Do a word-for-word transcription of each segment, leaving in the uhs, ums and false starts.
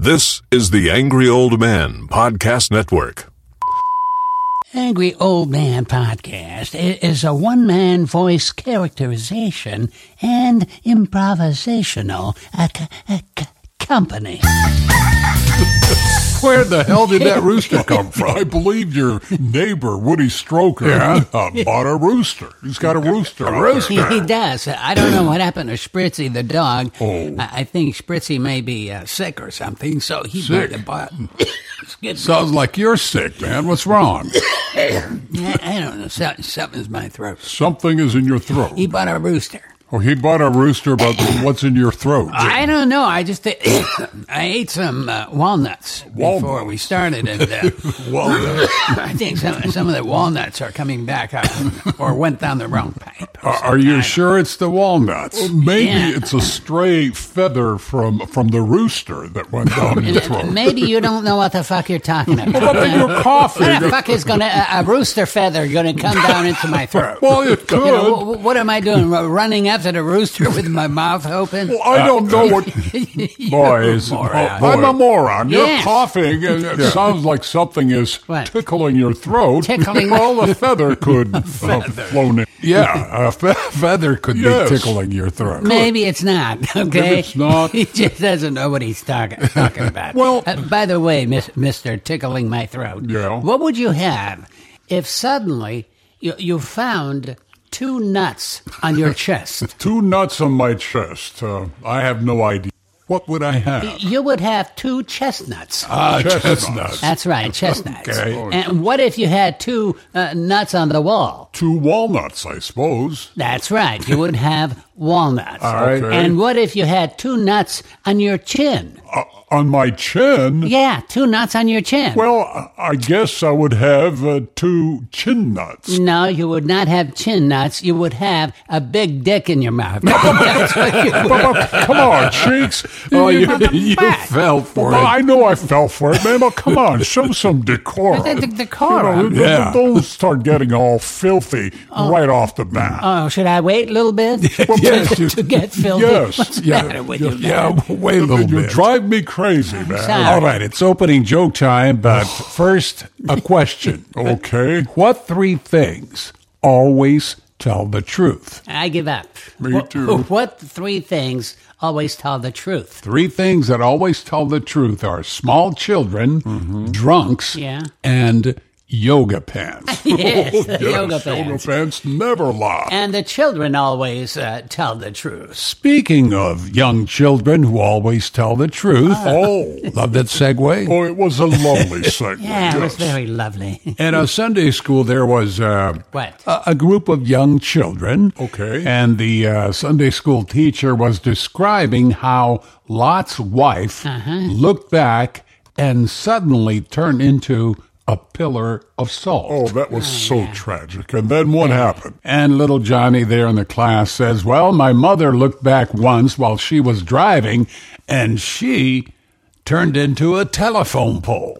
This is the Angry Old Man Podcast Network. Angry Old Man Podcast is a one-man voice characterization and improvisational uh, c- uh, c- company. Where the hell did that rooster come from? I believe your neighbor, Woody Stroker, yeah? uh, bought a rooster. He's got a rooster. A rooster? He, he does. I don't know what happened to Spritzy the dog. Oh. I, I think Spritzy may be uh, sick or something, so he sick. bought the Sounds like you're sick, man. What's wrong? I, I don't know. So, something's in my throat. Something is in your throat. He bought a rooster. Oh, he bought a rooster, but what's in your throat? I don't know. I just I ate some uh, walnuts, walnuts before we started, and uh, walnuts. I think some some of the walnuts are coming back up, or went down the wrong pipe. Are, are you sure it's the walnuts? Well, maybe yeah. it's a stray feather from from the rooster that went down your throat. Maybe you don't know what the fuck you're talking about. Well, but you're coughing. What the fuck is gonna a, a rooster feather going to come down into my throat? Well, it could. You know, w- what am I doing? Running after the rooster with my mouth open? Well, I don't know what. Boys, oh, I'm a moron. You're yes. coughing, and it yeah. sounds like something is what? tickling your throat. Tickling? Well, a feather could have flown in. Yeah, a fe- feather could yes. be tickling your throat. Maybe it's not, okay? Maybe it's not. He just doesn't know what he's talking, talking about. Well, uh, by the way, Miss, Mister Tickling My Throat, yeah. what would you have if suddenly you, you found two nuts on your chest? Two nuts on my chest. Uh, I have no idea. What would I have? You would have two chestnuts. Ah, chestnuts. chestnuts. That's right, chestnuts. Okay. And what if you had two uh, nuts on the wall? Two walnuts, I suppose. That's right. You would have walnuts. All right. Okay. And what if you had two nuts on your chin? Uh, on my chin? Yeah, two nuts on your chin. Well, I guess I would have uh, two chin nuts. No, you would not have chin nuts. You would have a big dick in your mouth. That's what you would. Come on, Cheeks. Oh, you, you fell for well, it. I know I fell for it, man. But come on, show some decorum. The, the, the decorum? You know, yeah. Don't start getting all filthy oh. right off the bat. Oh, should I wait a little bit well, yes, to, to get filthy? Yes. What's the yeah, matter with yeah, you? Yeah, wait a little you bit. You drive me crazy, man. Sorry. All right, it's opening joke time, but first, a question. Okay. What three things always tell the truth? I give up. Me what, too. What three things always tell the truth? Three things that always tell the truth are small children, mm-hmm. drunks, yeah. and yoga pants. Yes, the yes, yoga pants. Yoga pants never lie. And the children always uh, tell the truth. Speaking of young children who always tell the truth. Oh. Love that segue? Oh, it was a lovely segue. Yeah, yes. it was very lovely. In a Sunday school, there was uh, what? A, a group of young children. Okay. And the uh, Sunday school teacher was describing how Lot's wife uh-huh. looked back and suddenly turned into a pillar of salt. Oh, that was oh, so yeah. tragic. And then what happened? And little Johnny there in the class says, well, my mother looked back once while she was driving, and she turned into a telephone pole.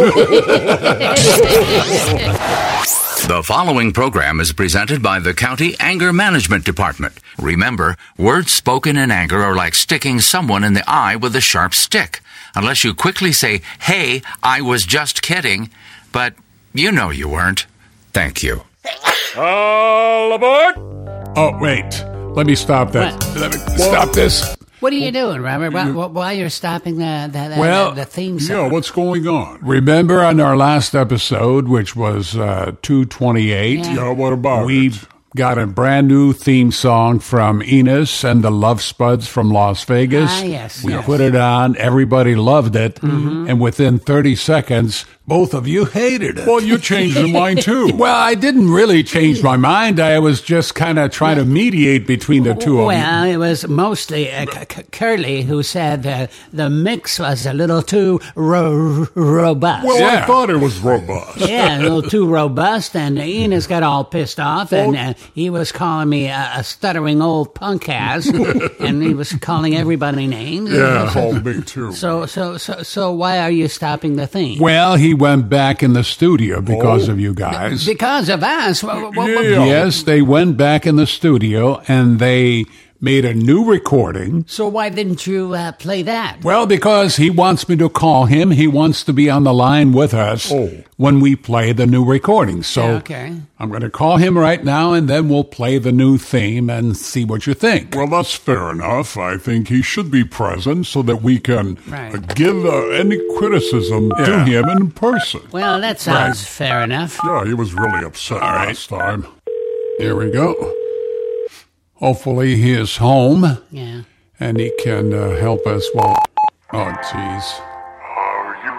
The following program is presented by the County Anger Management Department. Remember, words spoken in anger are like sticking someone in the eye with a sharp stick. Unless you quickly say, hey, I was just kidding, but you know you weren't. Thank you. All aboard! Oh, wait. Let me stop that. What? Let me stop this. What are you doing, Robert? Why, why you're stopping the, the, the, well, the, the theme song? Yeah, what's going on? Remember on our last episode, which was uh, two twenty-eight? Yeah. Yeah, what about we it? got a brand new theme song from Enos and the Love Spuds from Las Vegas. Ah, yes. We yes. put it on. Everybody loved it. Mm-hmm. And within thirty seconds, both of you hated it. Well, you changed your mind, too. Well, I didn't really change my mind. I was just kind of trying to mediate between the two well, of you. Well, it was mostly uh, C- C- Curly who said uh, the mix was a little too ro- robust. Well, Yeah. I thought it was robust. Yeah, a little too robust, and Enos got all pissed off, and uh, he was calling me a, a stuttering old punk ass, and he was calling everybody names. Yeah, so, called me, too. So, so, so, so, why are you stopping the theme? Well, he went back in the studio because Oh. of you guys. Because of us. What, what, what, Yeah. Yes, they went back in the studio and they made a new recording. So why didn't you uh, play that? Well, because he wants me to call him. He wants to be on the line with us Oh. when we play the new recording. So Yeah, okay. I'm going to call him right now, and then we'll play the new theme and see what you think. Well, that's fair enough. I think he should be present so that we can Right. uh, give uh, any criticism to Yeah. him in person. Well, that sounds fair enough. Yeah, he was really upset right. last time. Here we go. Hopefully he is home, Yeah. and he can uh, help us. Well, oh, jeez. Are you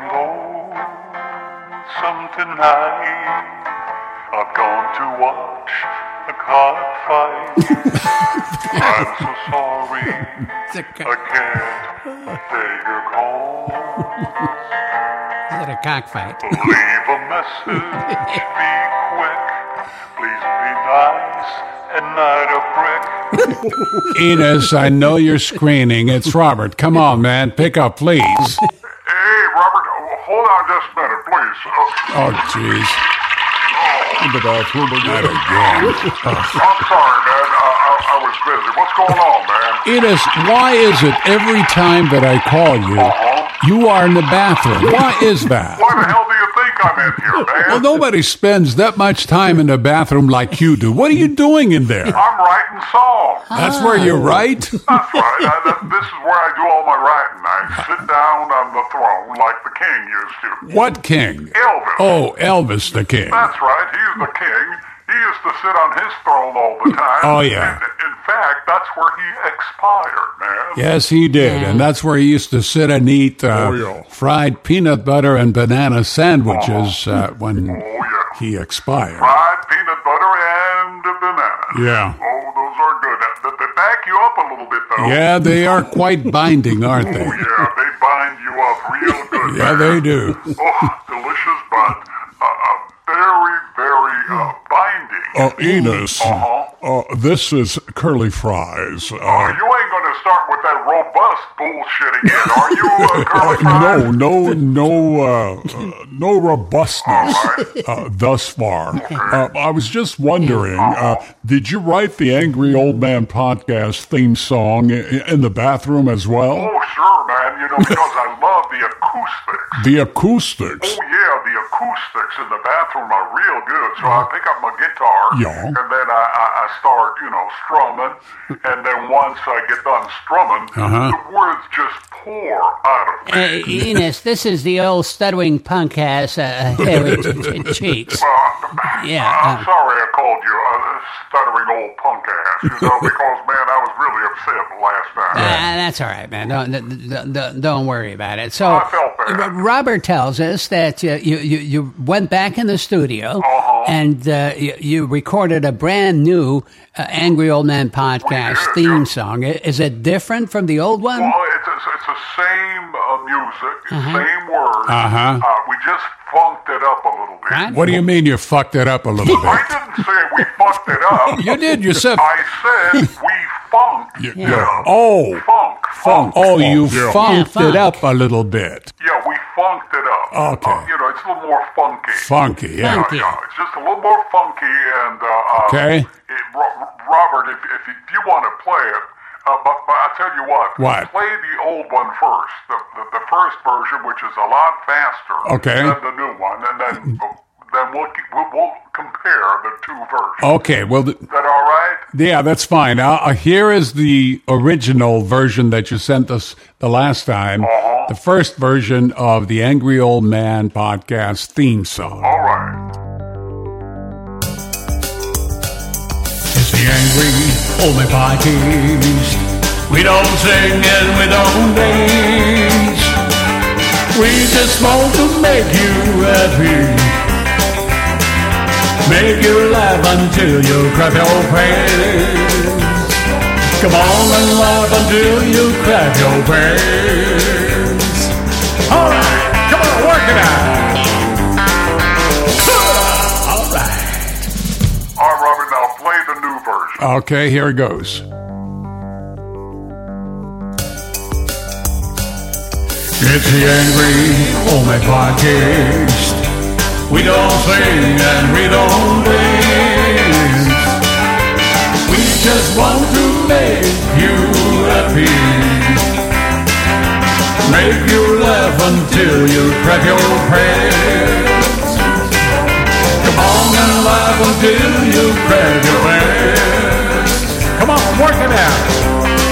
lonesome tonight? I've gone to watch the cockfight. I'm so sorry I can't take your call. Is it a cockfight? Leave a message, be quick. Please be nice and not a prick. Enos, I know you're screening. It's Robert. Come on, man. Pick up, please. Hey, Robert, hold on just a minute, please. Uh, Oh, jeez. In the bathroom Not again. again. I'm sorry, man. I, I, I was busy. What's going on, man? Enos, why is it every time that I call you, you are in the bathroom? Why is that? Why the hell do you think I'm in here, man? Well, nobody spends that much time in the bathroom like you do. What are you doing in there? I'm writing songs. That's where you write? That's right. I, that, this is where I do all my writing. I sit down on the throne like the king used to. What king? Elvis. Oh, Elvis the king. That's right. He's the king. He used to sit on his throne all the time. Oh, yeah. And, in fact, that's where he expired, man. Yes, he did. And that's where he used to sit and eat uh, Oh, yeah. fried peanut butter and banana sandwiches uh, when Oh, yeah. he expired. Fried peanut butter and a banana. Yeah. Oh, those are good. They, they back you up a little bit, though. Yeah, they are quite binding, aren't Oh, they? yeah. They bind you up real good. Yeah, man. they do. Oh, delicious, but uh, uh, very, very uh, binding. Uh, Enos, Uh-huh. uh, this is Curly Fries. Oh, Uh, you ain't going to start with that robust bullshit again, are you, uh, Curly Fries? no, no, no, uh, uh, no robustness uh, thus far. Uh, I was just wondering, uh, did you write the Angry Old Man podcast theme song i- in the bathroom as well? Oh, sure, man. You know, because I love the acoustics. The acoustics. Oh, yeah, the acoustics in the bathroom are real good. So I pick up my guitar, Yeah. and then I, I, I start, you know, strumming. And then once I get done strumming, Uh-huh. the words just pour out of me. Uh, Enos, this is the old stuttering punk ass uh, heritage cheeks. Well, I'm, Yeah, I'm uh, sorry I called you a stuttering old punk ass, you know, because, man, I was really upset the last time. Uh, that's all right, man. Don't, don't, don't- don't worry about it. So, I felt bad. R- Robert tells us that uh, you, you, you went back in the studio Uh-huh. and uh, you, you recorded a brand new uh, Angry Old Man podcast did, theme yeah. song. I- Is it different from the old one? Well, it's, it's, it's the same uh, music, same words. Uh-huh. Uh, we just funked it up a little bit. Right? What do you mean you fucked it up a little I bit? didn't say we fucked it up. You did. You said. I said we funked. Yeah. Yeah. Oh. Funk. Funk. Oh, you Yeah. funked Yeah, it funk. up a little bit. Yeah, we funked it up. Okay. Uh, you know, it's a little more funky. Funky, yeah. Funky. Yeah, yeah, it's just a little more funky and. Uh, uh, Okay. It, Ro- Robert, if, if, you, if you want to play it, uh, but, but I tell you what. What? Play the old one first, the, the, the first version, which is a lot faster Okay. than the new one, and then then we'll, keep- we'll we'll compare the two versions. Okay, well, th- Is that all right? yeah, that's fine. Uh, uh, here is the original version that you sent us the last time. Uh-huh. The first version of the Angry Old Man podcast theme song. All right. It's the Angry Old Man podcast. We don't sing and we don't dance. We just want to make you happy. Make you laugh until you crap your pants. Come on and laugh until you crap your pants. All right, come on, work it out. All right. All right, Robert, now play the new version. Okay, here it goes. It's the Angry Old Man podcast. We don't sing and we don't dance. We just want to make you happy. Make you laugh until you crack your pants. Come on and laugh until you crack your pants. Come on, work it out.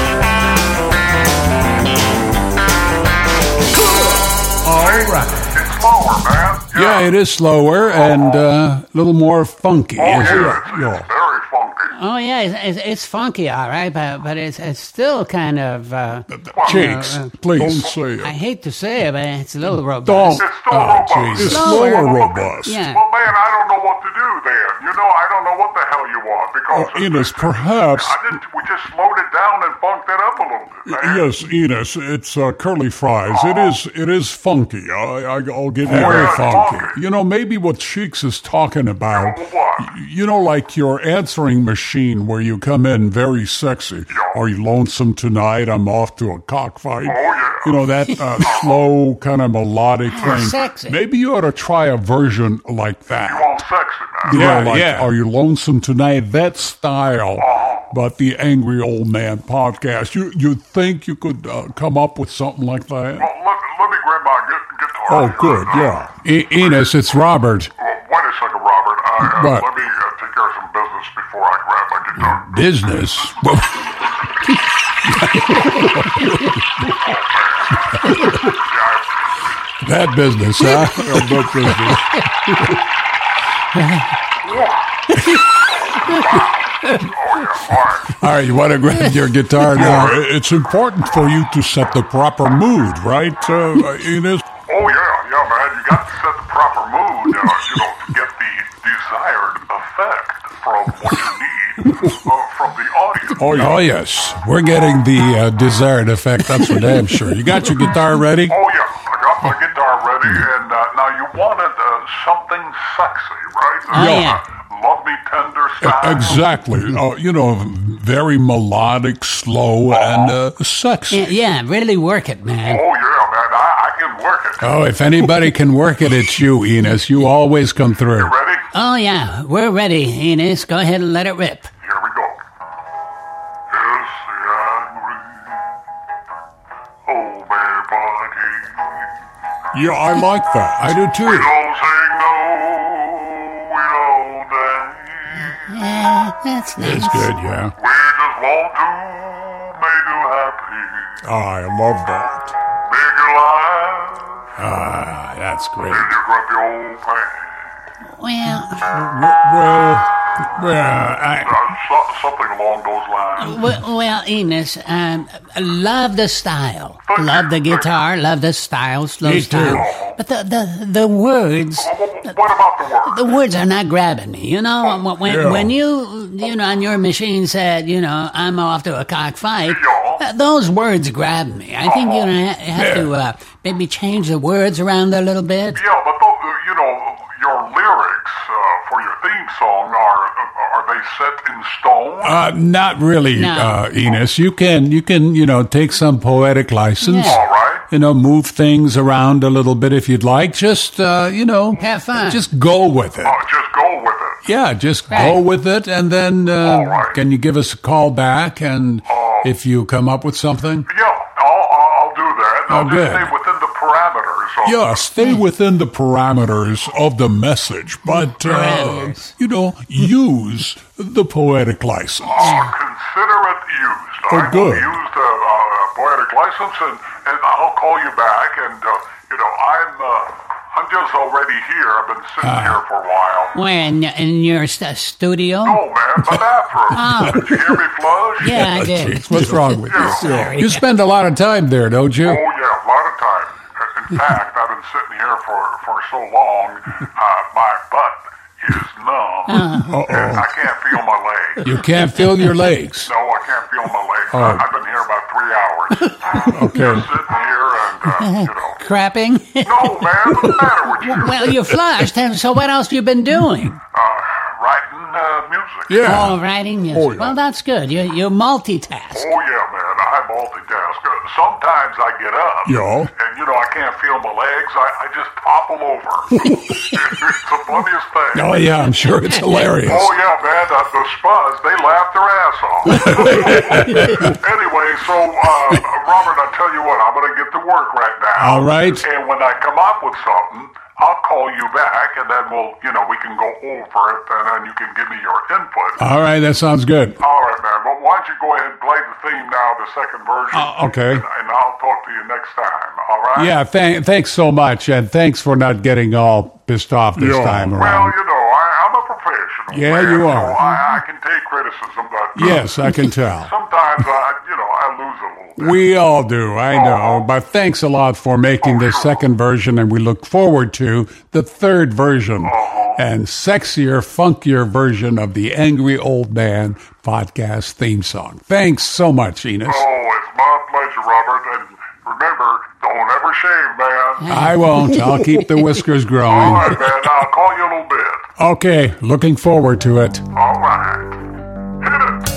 All right. It's slower, man. Yeah, it is slower and uh, a little more funky. Oh, isn't yeah, it? it's, Yeah. it's very funky. Oh yeah, it's, it's, it's funky, all right, but but it's it's still kind of. Uh, Cheeks, uh, please don't say I it. hate to say it, but it's a little robust. Don't. It's still Oh, robust. jeez. It's Slower. slower robust. Yeah. Well, man, I don't know what to do then. You know, I don't know what the hell you want because Oh, Enos, perhaps. I didn't. We just slowed it down and funked it up a little bit, man. Yes, Enos, it's uh, curly fries. It is it is funky. I, I, I'll give you Oh, very yeah, funky. funky. You know, maybe what Cheeks is talking about, What? you know, like your answering machine where you come in very sexy. Are you lonesome tonight? I'm off to a cockfight. Oh, yeah. You know, that uh, slow, kind of melodic thing. Sexy. Maybe you ought to try a version like that. You want sexy, man? You Yeah, know, like, yeah. Are you lonesome tonight? That style. But the Angry Old Man podcast, you you think you could uh, come up with something like that? Well, let, let me grab my gu- guitar. Oh, here. good, Uh, yeah. E- Enos, it's Robert. Well, wait a second, Robert. I, uh, What? let me uh, take care of some business before I grab my guitar. Business. That business, huh? Oh, that business. All right, you want to grab your guitar now? It's important for you to set the proper mood, right, uh, Enos? Oh, yeah, yeah, man. You got to set the proper mood, uh, you know, to get the desired effect from what you need uh, from the audience. Oh, yeah. Oh, yes. We're getting the uh, desired effect, that's for damn sure. You got your guitar ready? Oh, yeah. I got my guitar ready, and uh, now you wanted uh, something sexy, right? Oh, Uh, yeah. Love me tender style. Exactly. Uh, you know, very melodic, slow, and uh, sexy. Yeah, yeah, really work it, man. Oh, yeah, man. I, I can work it. Oh, if anybody can work it, it's you, Enos. You always come through. Ready? Oh yeah, we're ready, Enos. Go ahead and let it rip. Here we go. It's the angry old man party. Yeah, I like that. I do We too. don't sing no, we don't dance. Yeah, that's nice. It's good, yeah. We just want to make you happy, I love that. make you laugh, Ah, that's great. and you grab your old pants. Well, Well, well, I, Uh, so, something along those lines. well, well, Enos, um, love the style, love the guitar, love the style, slow Me style. too. But the the the words, What about the word? the words are not grabbing me. You know, when Yeah. when you you know on your machine said, you know, I'm off to a cockfight. Yeah. uh, Those words grab me. I think you're gonna ha- have to uh, maybe change the words around a little bit. Yeah, but tho- uh, you know, your lyrics uh, for your theme song are uh, are they set in stone? uh, not really, No. uh, Enos. You can, you can, you know, take some poetic license. Yeah. All right. You know, move things around a little bit if you'd like. Just, uh, you know, Have fun. Just go with it. Uh, just go with it. Yeah, just Right. go with it, and then uh, All right. can you give us a call back? And Oh. if you come up with something, Yeah, I'll, I'll, I'll do that. Oh, I'll just good. stay within the parameters. Of, yeah, stay within the parameters of the message, but uh, Parameters. you know, use the poetic license. I'll consider it used. Oh, I will good. use the uh, poetic license, and, and I'll call you back. And uh, you know, I'm uh, I'm just already here. I've been sitting Ah. here for a while. Where in, in your st- studio? Oh man, my bathroom. Did you hear me flush? Yeah, I did. Jeez, what's wrong with you? Sorry. You spend a lot of time there, don't you? Oh yeah, a lot of time. In fact, I've been sitting here for, for so long, uh, my butt is numb, and I can't feel my legs. You can't feel your legs. No, I can't feel my legs. Oh. I, I've been here about three hours. Okay. Just sitting here and, uh, you know. Crapping? No, man, what's the matter with you? Well, you flushed, and so what else you been doing? Uh, writing uh, music. Yeah. Oh, writing music. Oh, yeah. Well, that's good. You you multitask. Oh, yeah, man. I've multitask. Uh, Sometimes I get up, Yeah. and you know I can't feel my legs. I, I just pop them over. It's the funniest thing. Oh, yeah, I'm sure it's hilarious. Oh yeah, man, the, the Spuz, they laugh their ass off. Anyway, so uh, Robert, I tell you what, I'm going to get to work right now. All right. And when I come up with something, I'll call you back, and then we'll, you know, we can go over it, and then you can give me your input. All right, that sounds good. All right, man. But why don't you go ahead and play the theme now, the second version? Uh, okay. And, and I'll talk to you next time. All right? Yeah, th- thanks so much, and thanks for not getting all pissed off this Yeah. time Well, around. you know, I, I'm a professional. Yeah, man, you so are. I, I can take criticism, but uh, Yes, I can tell. sometimes I, you know, I lose a little bit. We all do, I know. But thanks a lot for making this second version, and we look forward to the third version and sexier, funkier version of the Angry Old Man podcast theme song. Thanks so much, Enos. Oh, it's my pleasure, Robert. And remember, don't ever shave, man. I won't. I'll keep the whiskers All growing. right, man. I'll call you in a little bit. Okay, looking forward to it. All right. Hit it.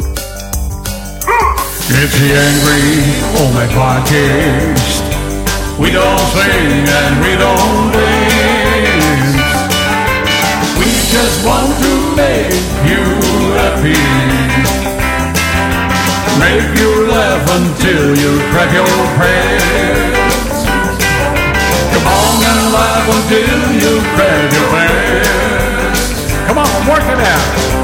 It's the Angry Old Man Podcast. We don't sing and we don't dance. We just want to make you happy. Make you laugh until you crack your pants. Come on and laugh until you crack your pants. Come on, work it out.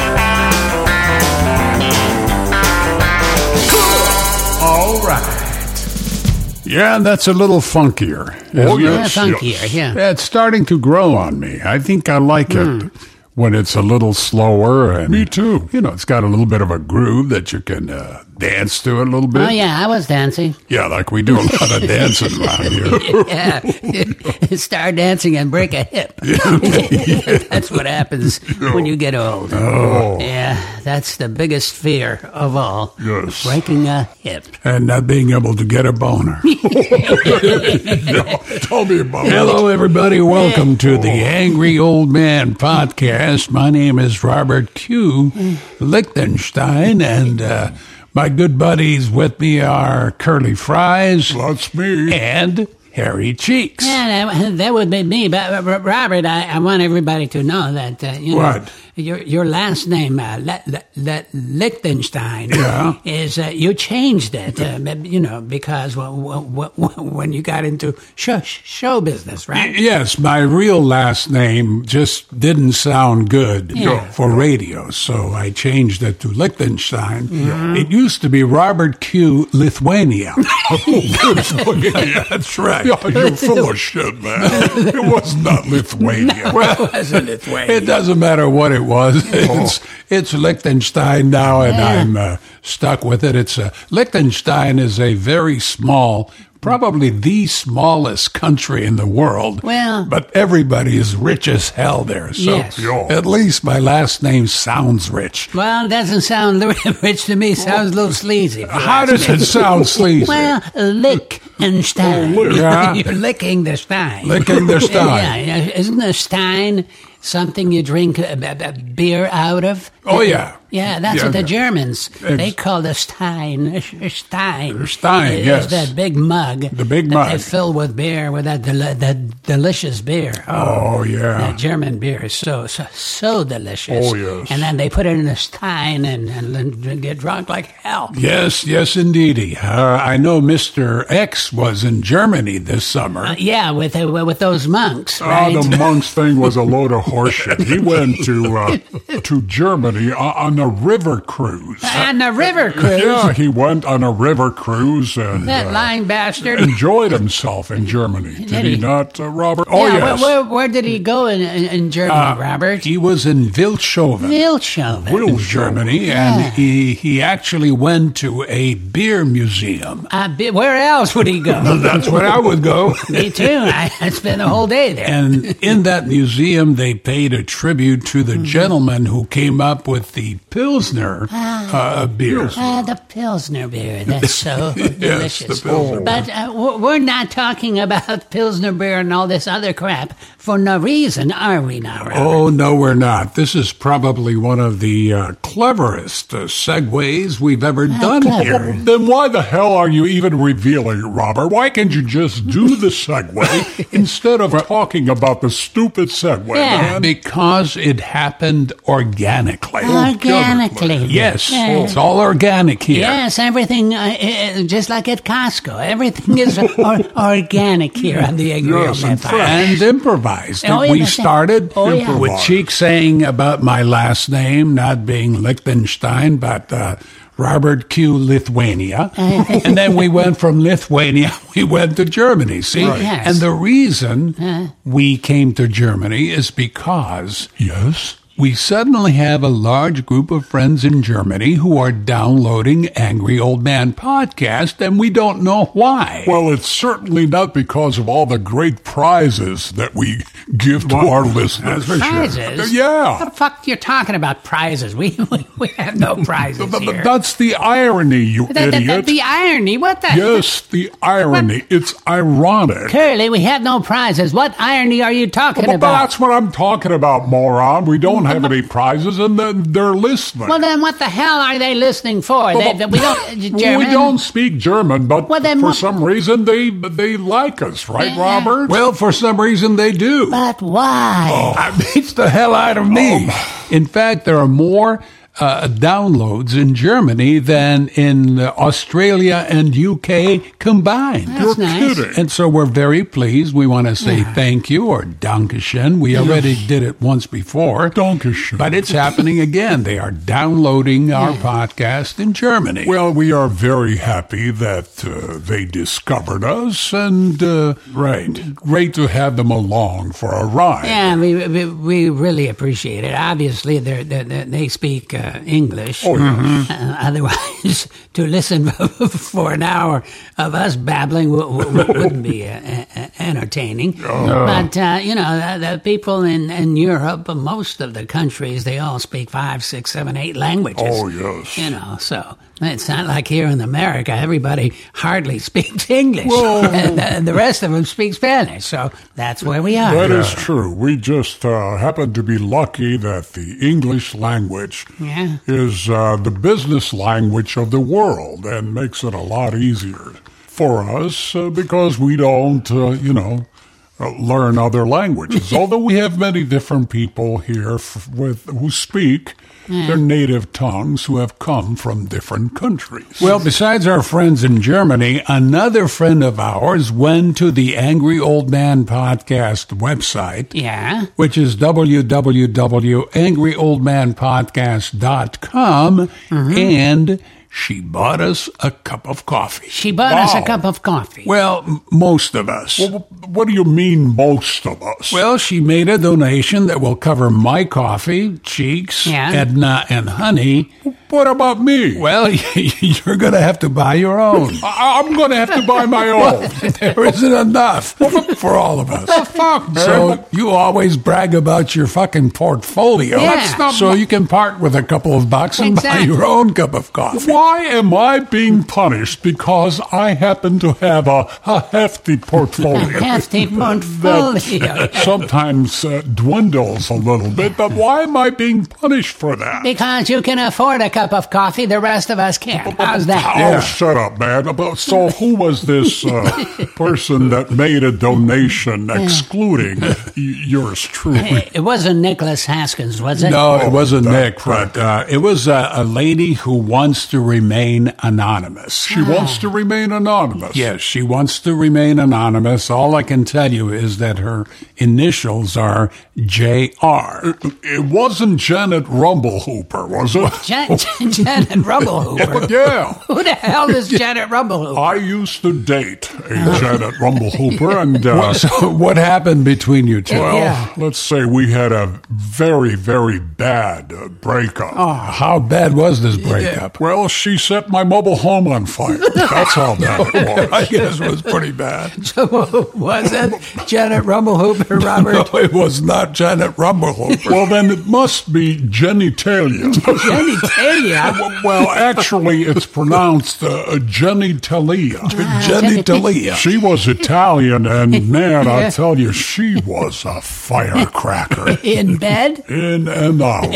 All right. Yeah, that's a little funkier. Oh, isn't yeah, it? funkier, yeah. Yeah, it's starting to grow on me. I think I like it when it's a little slower. And Me too. You know, it's got a little bit of a groove that you can uh, dance to it a little bit. Oh, yeah, I was dancing. Yeah, like we do a lot of dancing around here. Yeah. Start dancing and break a hip. That's what happens when you get old. Oh. Yeah, that's the biggest fear of all. Yes. Breaking a hip. And not being able to get a boner. Tell me about it. Hello, everybody. Welcome to the Angry Old Man podcast. My name is Robert Q. Lichtenstein, and uh, my good buddies with me are Curly Fries That's me. and Hairy Cheeks. Yeah, that, that would be me. But uh, R- Robert, I, I want everybody to know that uh, you know What? your your last name, uh, Le- Le- Le- Lichtenstein, Yeah. is uh, you changed it. Uh, you know because w- w- w- when you got into show show business, right? Yes, my real last name just didn't sound good Yeah. for radio, so I changed it to Lichtenstein. It used to be Robert Q. Lithuania. Yeah, That's right. Yeah, you're full of shit, man. It was not Lithuania. Well, it doesn't matter what it was. It's, it's Liechtenstein now, and Yeah. I'm uh, stuck with it. It's uh, Liechtenstein is a very small, probably the smallest country in the world. Well- but everybody is rich as hell there. So Yes. at least my last name sounds rich. Well, it doesn't sound rich to me. Sounds a little sleazy. How does it sound sleazy? Well, Liechtenstein. Oh, lick. Yeah. You're licking the stein. Licking the stein. Yeah, yeah. Isn't a stein something you drink a, a, a beer out of? Oh, yeah. Yeah, that's Yeah, what the yeah. Germans, they Ex- call the stein. a Stein. A stein, It's yes. that big mug. The big that mug. they fill with beer, with that, del- that delicious beer. Oh, yeah. That German beer is so, so, so delicious. Oh, yes. And then they put it in a stein and, and, and get drunk like hell. Yes, yes, indeedy. Uh, I know Mister X was in Germany this summer. Uh, yeah, with uh, with those monks, Ah, right? the monks thing was a load of horseshit. He went to uh, to Germany o- on a river cruise. On the river cruise. Yeah, he went on a river cruise and That uh, lying bastard. enjoyed himself in Germany. Did, Did he, he? not, uh, Robert? Oh, yeah, yes. where, where, where did he go in, in, in Germany, Uh, Robert? He was in Wilshofen, Wilshofen. in Germany, and he, he actually went to a beer museum. Uh, bi- where else would he go? That's where I would go. Me too. I, I spent a whole day there. And in that museum, they paid a tribute to the gentleman who came up with the Pilsner uh, beer. Uh, the Pilsner beer. That's so delicious. the Pilsner But uh, w- we're not talking about Pilsner beer and all this other crap for no reason, are we now, Robert? Oh, no, we're not. This is probably one of the uh, cleverest uh, segues we've ever done clever. here. Then why the hell are you even revealing it, Robert? Why can't you just do the segue instead of talking about the stupid segue, Yeah. man? Because it happened organically. Organically. Yes, Yeah. it's all organic here. Yes, everything, uh, uh, just like at Costco. Everything is or- organic here on the Angry Yes, Old Man and Podcast. And improvised. Oh, yeah, we that's- started oh, yeah. with Cheek saying about my last name not being Liechtenstein, but uh, Robert Q. Lithuania. And then we went from Lithuania, we went to Germany, see? Right. Yes. And the reason we came to Germany is because Yes? we suddenly have a large group of friends in Germany who are downloading Angry Old Man Podcast, and we don't know why. Well, it's certainly not because of all the great prizes that we give to our listeners. Prizes? Yeah. What the fuck you talking about prizes? We we, we have no prizes But- but here. That's the irony, you The- the- the- idiot. the irony, what the? Yes, the irony. It's ironic. Curly, we have no prizes. What irony are you talking Well, about? that's what I'm talking about, moron. We don't have any prizes, and then they're listening. Well, then what the hell are they listening for? They, Well, we don't, German? We don't speak German, but Well, then for what- some reason they they like us, right, Yeah. Robert? Well, for some reason they do. But why? That beats the hell out of me. In fact, there are more uh, downloads in Germany than in uh, Australia and U K combined. That's You're nice. kidding. And so we're very pleased. We want to say thank you or Dankeschön. We already did it once before. Dankeschön. But it's happening again. They are downloading our podcast in Germany. Well, we are very happy that uh, they discovered us, and uh, right. great to have them along for a ride. Yeah, we, we we really appreciate it. Obviously, they're, they're, they they speak uh, English. Oh, yes. Uh, otherwise, to listen for an hour of us babbling w- w- wouldn't be uh, uh, entertaining. But, uh, you know, the, the people in, in Europe, most of the countries, they all speak five, six, seven, eight languages. Oh, yes. You know, so it's not like here in America, everybody hardly speaks English. Well- and, and the rest of them speak Spanish. So that's where we are. That is true. We just uh, happen to be lucky that the English language Yeah. is uh, the business language of the world and makes it a lot easier for us uh, because we don't, uh, you know, uh, learn other languages. Although we have many different people here f- with who speak their native tongues who have come from different countries. Well, besides our friends in Germany, another friend of ours went to the Angry Old Man Podcast website, Yeah. which is w w w dot angry old man podcast dot com, and she bought us a cup of coffee. She bought us a Wow. cup of coffee. Well, m- most of us. Well, what do you mean, most of us? Well, she made a donation that will cover my coffee, Cheeks, Yeah. Edna, and Honey. what about me? Well, you're going to have to buy your own. I- I'm going to have to buy my own. There isn't enough for all of us. Fuck, man. So you always brag about your fucking portfolio. Yeah. That's not so you can part with a couple of bucks and Exactly. buy your own cup of coffee. Why am I being punished because I happen to have a, a hefty portfolio? Hefty portfolio. That sometimes uh, dwindles a little bit, but why am I being punished for that? Because you can afford a cup of coffee, the rest of us can't. How's that? Oh, shut up, man. But- So who was this uh, person that made a donation excluding y- yours truly? It wasn't Nicholas Haskins, was it? No, it wasn't that Nick, but uh, it was a, a lady who wants to remain anonymous. She wants to remain anonymous. Yes, she wants to remain anonymous. All I can tell you is that her initials are J R. It wasn't Janet Rumblehooper, was it? Ja- Janet Rumblehooper. Yeah. Who the hell is Janet Rumblehooper? I used to date a Janet Rumblehooper, and uh, So what happened between you two? well, Yeah. let's say we had a very, very bad uh, breakup. Oh. How bad was this breakup? Well, she set my mobile home on fire. That's how bad it was. I guess it was pretty bad. So, was it Janet Rumblehooper, Robert? No, it was not Janet Rumblehooper. Well, then it must be genitalia. Genitalia? Well, actually, it's pronounced uh, genitalia. Genitalia. She was Italian, and man, Yeah. I tell you, she was a firecracker. In bed? In and out.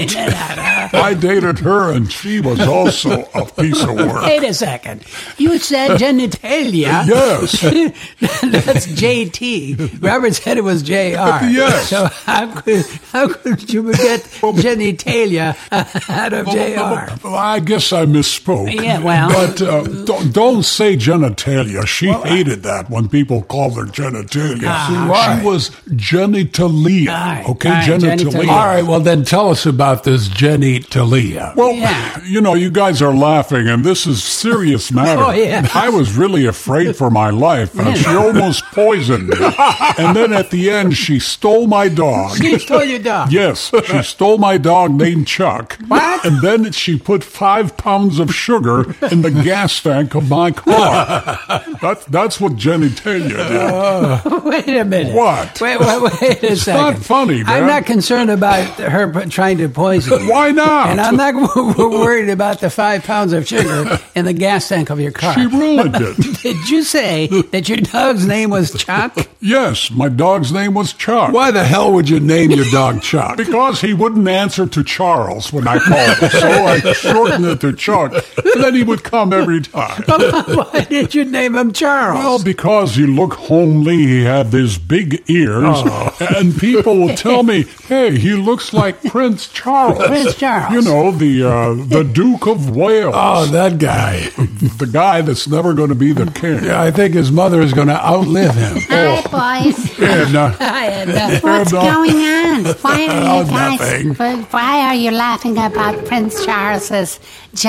I dated her, and she was also a piece of work. Wait a second. You said genitalia. Yes. That's J T. Robert said it was J R. Yes. So how could, how could you get genitalia out of J R? Well, I guess I misspoke. Yeah, well. But uh, don't, don't say genitalia. She hated that when people called her genitalia. Ah, why? She was genitalia. All right, Okay, all right, genitalia. genitalia. All right, well then tell us about this Jenny Talia. Well, Yeah. you know, you guys are laughing, and this is serious matter. Oh, yeah. I was really afraid for my life. Uh, she almost poisoned me. And then at the end, she stole my dog. She stole your dog. Yes, she stole my dog named Chuck. What? And then she put five pounds of sugar in the gas tank of my car. That, that's what genitalia did. Wait a minute. What? Wait, wait, wait a second. not funny, man. I'm not concerned about her p- trying to poison you. Why not? And I'm not w- w- worried about the five pounds of sugar in the gas tank of your car. She ruined it. Did you say that your dog's name was Chuck? Yes, my dog's name was Chuck. Why the hell would you name your dog Chuck? Because he wouldn't answer to Charles when I called him, so I shortened it to Chuck, and then he would come every time. Why did you name him Charles? Well, because he looked homely, he had these big ears, and people will tell me, "Hey, he looks like Prince Charles." Prince Charles. You know, the uh, the Duke of Wales, Oh, that guy. the guy that's never going to be the king. Yeah, I think his mother is going to outlive him. Hi, boys. And, uh, And, uh, What's no. going on? Why are Oh, you guys? nothing. but Why are you laughing about Prince Charles's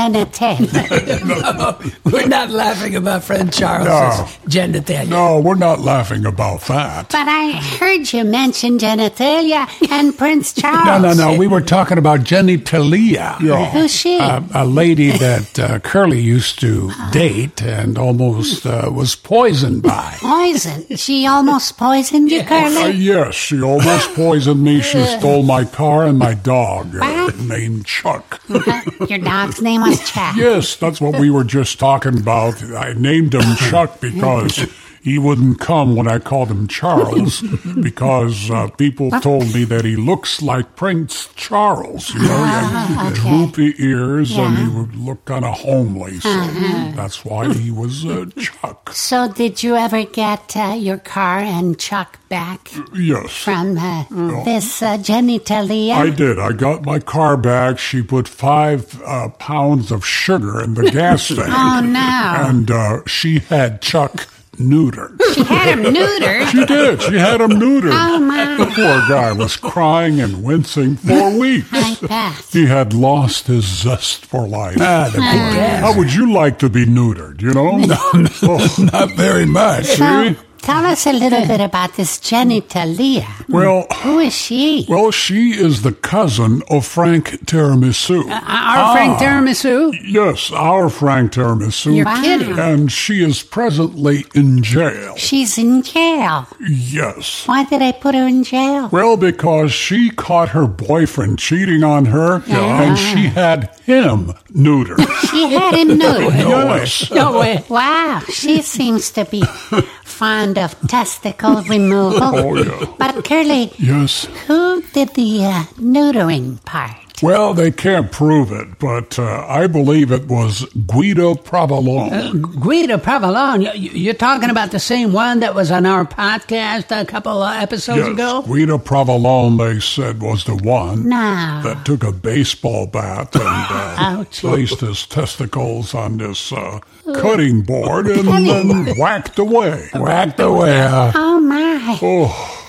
genitalia? we're not laughing about Prince Charles's No. genitalia. no, we're not laughing about that. But I heard you mention genitalia and Prince Charles. No, no, no. We were talking about Jenny Talia. Yeah. Who's she? Uh, a lady that uh, Curly used to date and almost uh, was poisoned by. Poison. She almost poisoned you, Uh, Curly. yes, she almost poisoned me. She stole my car and my dog, uh, What? named Chuck. Your dog's name was Chuck. Yes, that's what we were just talking about. I named him Chuck because he wouldn't come when I called him Charles, because uh, people told me that he looks like Prince Charles. You know, he Ah, had droopy ears and he would look kind of homely. So that's why he was uh, Chuck. So, did you ever get uh, your car and Chuck back Yes. from uh, this uh, genitalia? I did. I got my car back. She put five uh, pounds of sugar in the gas tank. Oh, no. And uh, she had Chuck neutered. She had him neutered. She did. She had him neutered. Oh, my. The poor guy was crying and wincing for weeks. I bet. He had lost his zest for life. Ah, the poor How would you like to be neutered, you know? Oh, Not very much. So, tell us a little bit about this genitalia. well, Who is she? well, she is the cousin of Frank Tiramisu. Our Frank Tiramisu? Yes, our Frank Tiramisu. You're Wow. kidding. And she is presently in jail. She's in jail. Yes. Why did I put her in jail? Well, because she caught her boyfriend cheating on her, and she had him neutered. She had him neutered. Yes. No way. Wow, she seems to be fond of testicle removal. Oh, yeah. But Curly, Yes. who did the uh, neutering part? Well, they can't prove it, but uh, I believe it was Guido Provolone. Guido Provolone, you- you're talking about the same one that was on our podcast a couple of episodes yes, ago? Guido Provolone, they said, was the one No. that took a baseball bat and uh, Ouch. placed his testicles on this uh, cutting board and then whacked away. Whacked away. Uh, Oh, my. Oh,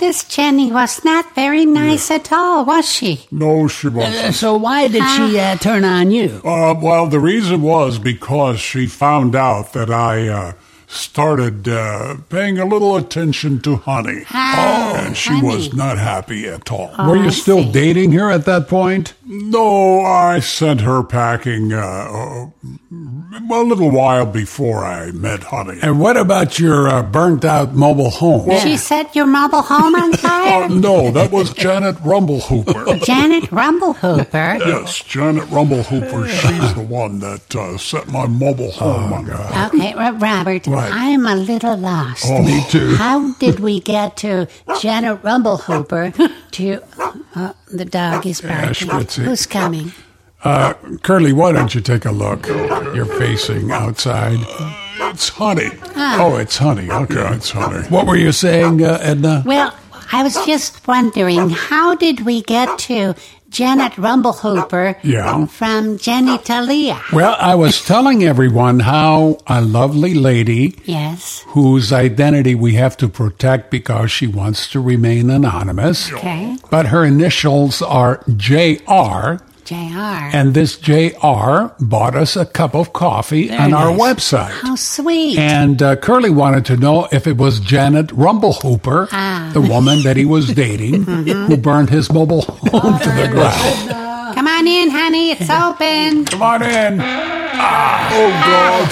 this Jenny was not very nice at all, was she? No, she wasn't. Uh, so why did she uh, turn on you? Uh, well, the reason was because she found out that I uh, started uh, paying a little attention to Honey. Oh, and she Honey. was not happy at all. Oh, Were you I still see. dating her at that point? No, I sent her packing uh, uh, a little while before I met Honey. And what about your uh, burnt-out mobile home? She set your mobile home on Uh, fire? no, that was Janet Rumblehooper. Janet Rumblehooper? Yes, Janet Rumblehooper. She's the one that uh, set my mobile home on fire. Okay, Ro- Robert, What? I'm a little lost. Oh, me too. How did we get to Janet Rumblehooper to... Uh, the dog is barking. Schmitzy. Who's coming? Uh, Curly, why don't you take a look? You're facing outside. It's Honey. Oh, it's Honey. Okay. Yeah, it's Honey. What were you saying, uh, Edna? Well, I was just wondering, how did we get to Janet Rumblehooper Yeah. from Jenny Talia? Well, I was telling everyone how a lovely lady Yes. whose identity we have to protect because she wants to remain anonymous. Okay. But her initials are J R, J R. and this J R bought us a cup of coffee on our nice. website. How sweet. And uh, Curly wanted to know if it was Janet Rumblehooper, Ah. the woman that he was dating, who burned his mobile home to the ground. Come on in, honey. It's open. Come on in. Oh, God.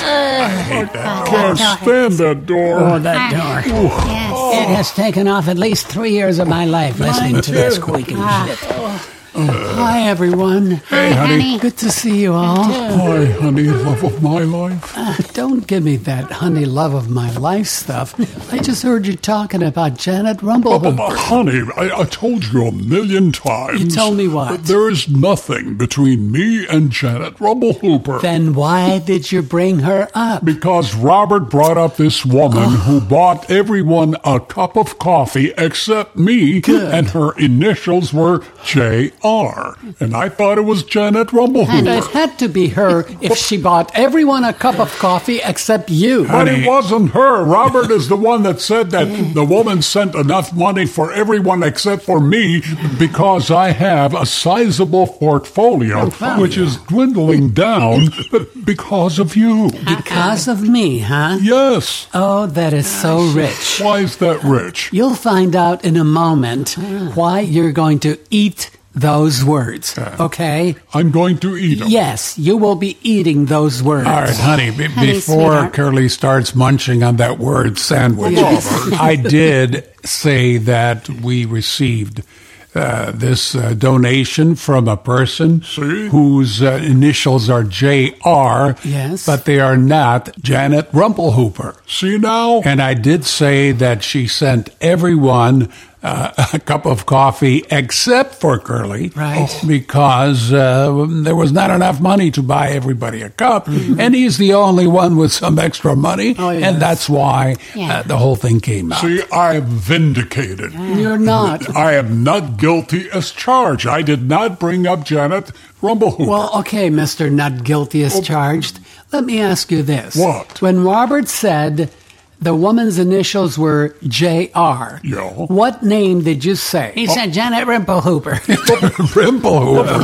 I can't stand that door. Oh, that door. Yes. It has taken off at least three years of my life listening to that squeaking shit. Hi, everyone. Hi, honey. Good to see you all. Hi, honey, love of my life. Uh, don't give me that honey love of my life stuff. I just heard you talking about Janet Oh, Rumblehooper. honey, I, I told you a million times. You told me what? that There is nothing between me and Janet Rumblehooper. Then why did you bring her up? Because Robert brought up this woman who bought everyone a cup of coffee except me, Good. and her initials were J R. And I thought it was Janet It Rumblehooper. had to be her if she bought everyone a cup of coffee except you. But it wasn't her. Robert is the one that said that the woman sent enough money for everyone except for me because I have a sizable portfolio, which is dwindling down because of you. Because of me, huh? Yes. Oh, that is so rich. Why is that rich? You'll find out in a moment why you're going to eat those words, okay? I'm going to eat them. Yes, you will be eating those words. All right, honey, be- Honey, before sweetheart. Curly starts munching on that word sandwich, I did say that we received uh, this uh, donation from a person See? whose uh, initials are J R, Yes. but they are not Janet Rumblehooper. See now? And I did say that she sent everyone uh, a cup of coffee except for Curly. Right. Because uh, there was not enough money to buy everybody a cup. And he's the only one with some extra money. Oh, yes. And that's why Yeah. uh, the whole thing came out. See, I am vindicated. You're not. I am not guilty as charged. I did not bring up Janet Rumblehooper. Well, okay, Mister Not Guilty as charged. Let me ask you this. What? When Robert said the woman's initials were J R, Yeah. what name did you say? He said Janet Rumblehooper. Rumblehooper.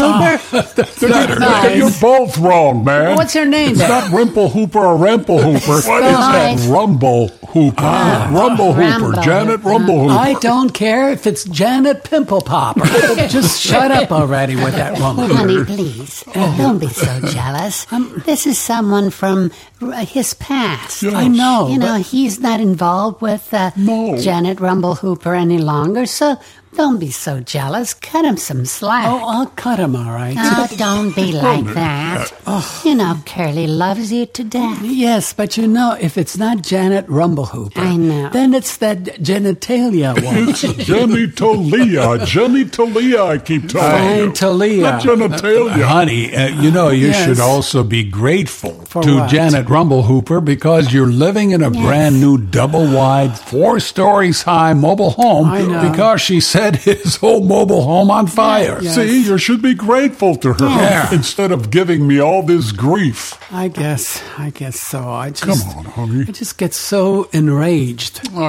Rumblehooper? Nice. You're both wrong, man. What's her name It's then? not Rimplehooper or Ramplehooper. What is that? Nice. Rumble Hooper. Rumble Hooper. Rumble. Janet Rumblehooper. I don't care if it's Janet Pimple Popper. Just shut up already with that woman. Honey, please, don't be so jealous. This is someone from uh, his past. Yes. I know. You know, he's not involved with uh, No. Janet Rumblehooper any longer, so don't be so jealous. Cut him some slack. Oh, I'll cut him, all right. Oh, don't be like that. You know, Curly loves you to death. Yes, but you know, if it's not Janet Rumblehooper, I know. then it's that genitalia one. It's Jenny Talia. Jenny Talia, I keep telling you. Fine Talia. Not genitalia. Honey, uh, you know, you Yes. should also be grateful For to what? Janet Rumblehooper because you're living in a brand new double wide, four stories high mobile home I know. because she set his whole mobile home on fire. Yes. See, you should be grateful to her Yeah. instead of giving me all this grief. I guess, I guess so. I just, Come on, honey. I just get so enraged. I know.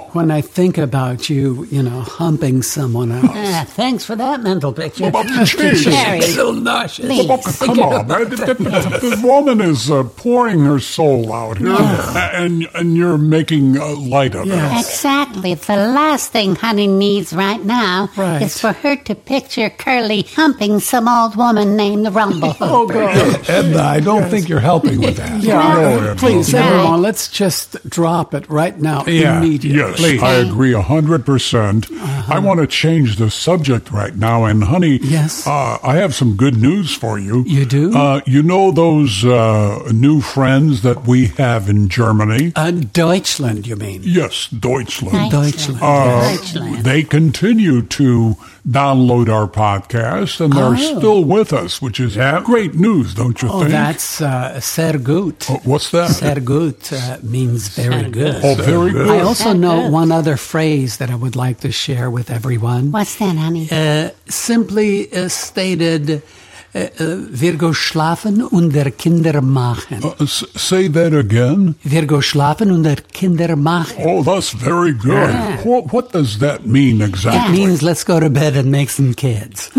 when I think about you, you know, humping someone else. Ah, thanks for that mental picture. Jeez. Harry, So nauseous. please. Come on, man. The, the- the- the woman is uh, pouring her soul out here, and and you're making uh, light of it. Exactly. The last thing Honey needs right now Right. is for her to picture Curly humping some old woman named the Rumble. Oh, God. Edna, I don't think you're helping with that. Yeah, No, please, no. everyone, let's just drop it right now, Yeah. immediately. Yes, Please. I agree a hundred percent. I want to change the subject right now, and honey, Yes. uh, I have some good news for you. You do? Uh, you know those uh, new friends that we have in Germany? Uh, Deutschland, you mean? Yes, Deutschland. Deutschland. Uh, Deutschland. They continue to download our podcast, and they're Oh. still with us, which is great news, don't you Oh, think? that's uh, sehr gut. Oh, what's that? Sehr gut uh, means very good. Oh, very good. I also Sehr know gut. one other phrase that I would like to share with everyone. What's that, honey? Uh, simply uh, stated, uh, uh, wir go schlafen und der Kinder machen. Uh, s- say that again. Wir go schlafen und der Kinder machen. Oh, that's very good. What, what does that mean It exactly? means let's go to bed and make some kids.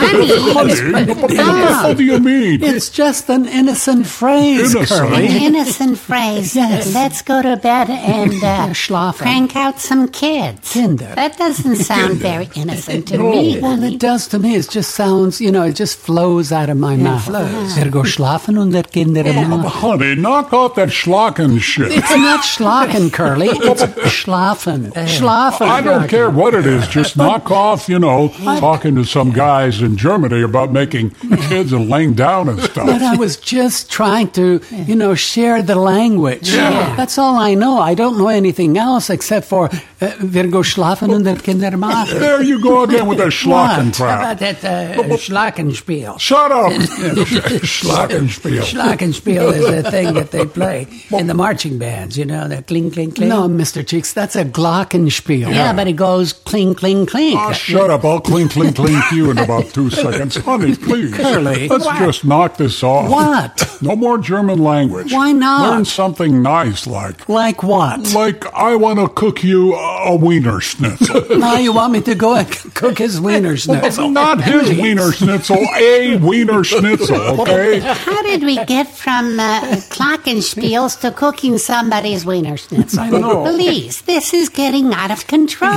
Honey, what do you mean? It's just an innocent phrase, Innocent? Curly. Innocent phrase. Yes. Let's go to bed and uh, Schlafen. crank out some kids. Kinder. That doesn't sound very innocent to me. Well, it does to me. It just sounds, you know, it just flows out of my mouth. Wir go schlafen und der Kinder machen. Honey, knock off that schlocken shit. It's not schlafen, Curly. It's schlafen. Schlafen. I don't care what it is. Just knock off, you know, talking to some guys in Germany about making kids and laying down and But stuff. I was just trying to, you know, share the language. Yeah. That's all I know. I don't know anything else except for uh, wir go schlafen und der Kinder machen. There you go again with that schlocken What? How crap. about that uh, Schlackenspiel? Shut up. Schlockenspiel. Schlackenspiel is a thing that they play in the marching bands, you know, the cling, cling, cling. No, Mister Cheeks, that's a glockenspiel. Yeah, but it goes cling, cling, cling. Oh, shut up. I'll clink, clink, clink you in about two seconds. Honey, please. Curly. Let's just knock this off. What? No more German language. Why not? Learn something nice like, Like what? like I want to cook you a Wiener Schnitzel. Now you want me to go and cook his wiener schnitzel. Not his Wiener Schnitzel, a Wiener Schnitzel, okay? How did we get from uh, Glockenspiels to cooking somebody's Wiener Schnitzel? I know. Please, this is getting out of control.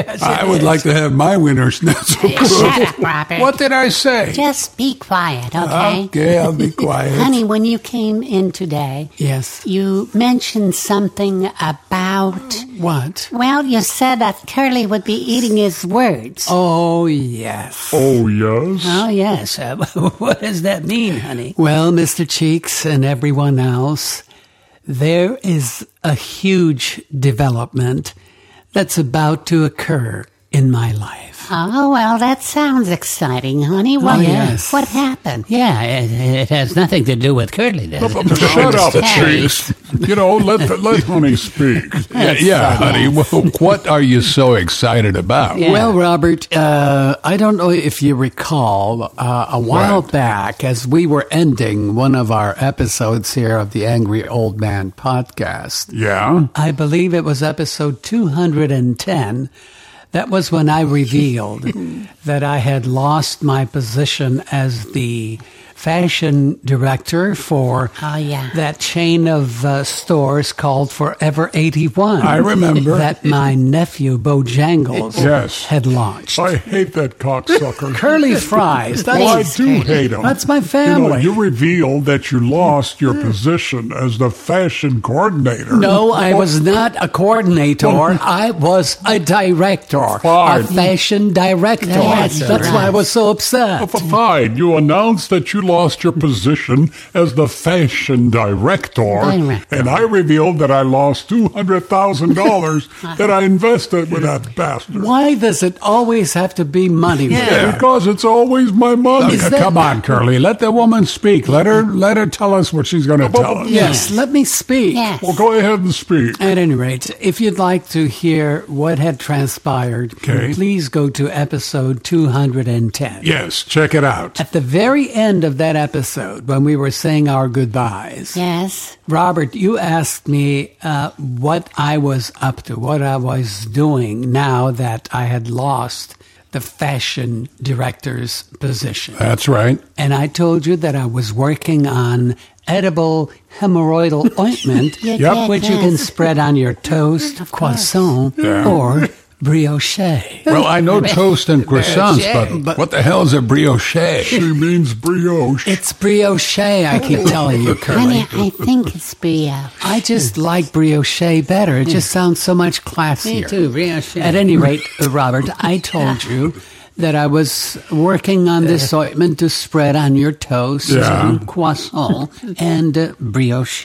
I would like to have my Wiener Schnitzel Shut cooked. up, Robert. What did I say? Just be quiet, okay? Okay, I'll be quiet. Honey, when you came in today, Yes. you mentioned something about. What? Well, you said that Curly would be eating his words. Oh, yes. Oh, yes? Oh, yes. Uh, what does that mean, honey? Well, Mister Cheeks and everyone else, there is a huge development that's about to occur in my life. Oh, well, that sounds exciting, honey. What, yes. what happened? Yeah, it, it has nothing to do with Curly, does it? Shut up, Hey. Cheeks. You know, let, let honey speak. Yeah, yeah, honey. Well, what are you so excited about? Yeah. Well, Robert, uh, I don't know if you recall, uh, a while Right. back, as we were ending one of our episodes here of the Angry Old Man podcast, Yeah? I believe it was episode two hundred ten. That was when I revealed that I had lost my position as the fashion director for Oh, yeah. that chain of uh, stores called Forever eighty-one. I remember. That my nephew, Bojangles, Yes. had launched. I hate that cocksucker. Curly fries. That's, Well, I do hate him. that's my You know, family. you revealed that you lost your position as the fashion coordinator. No, I was not a coordinator. I was a director, Fine. a fashion director. That's That's why I right. was so upset. Fine, you announced that you lost your position as the fashion director, Director. and I revealed that I lost two hundred thousand dollars that I invested with that bastard. Why does it always have to be money? Because it's always my money. Is Okay, that- come on, Curly. Let the woman speak. Let her let her tell us what she's going to tell us. Yes, let me speak. Yes. Well, go ahead and speak. At any rate, if you'd like to hear what had transpired, Okay. please go to episode two hundred ten. Yes, check it out. At the very end of that episode when we were saying our goodbyes, Yes. Robert, you asked me uh, what I was up to, what I was doing now that I had lost the fashion director's position. That's right. And I told you that I was working on edible hemorrhoidal ointment, Yep. Yep. which you can spread on your toast, croissant, Yeah. or brioche. Well, I know toast and croissants, but, but- what the hell is a brioche? She means brioche. It's brioche, I keep telling you, Curly. Honey, I think it's brioche. I just like brioche better. It just sounds so much classier. Me too, brioche. At any rate, uh, Robert, I told you that I was working on this ointment to spread on your toast Yeah. and croissant and uh, brioche.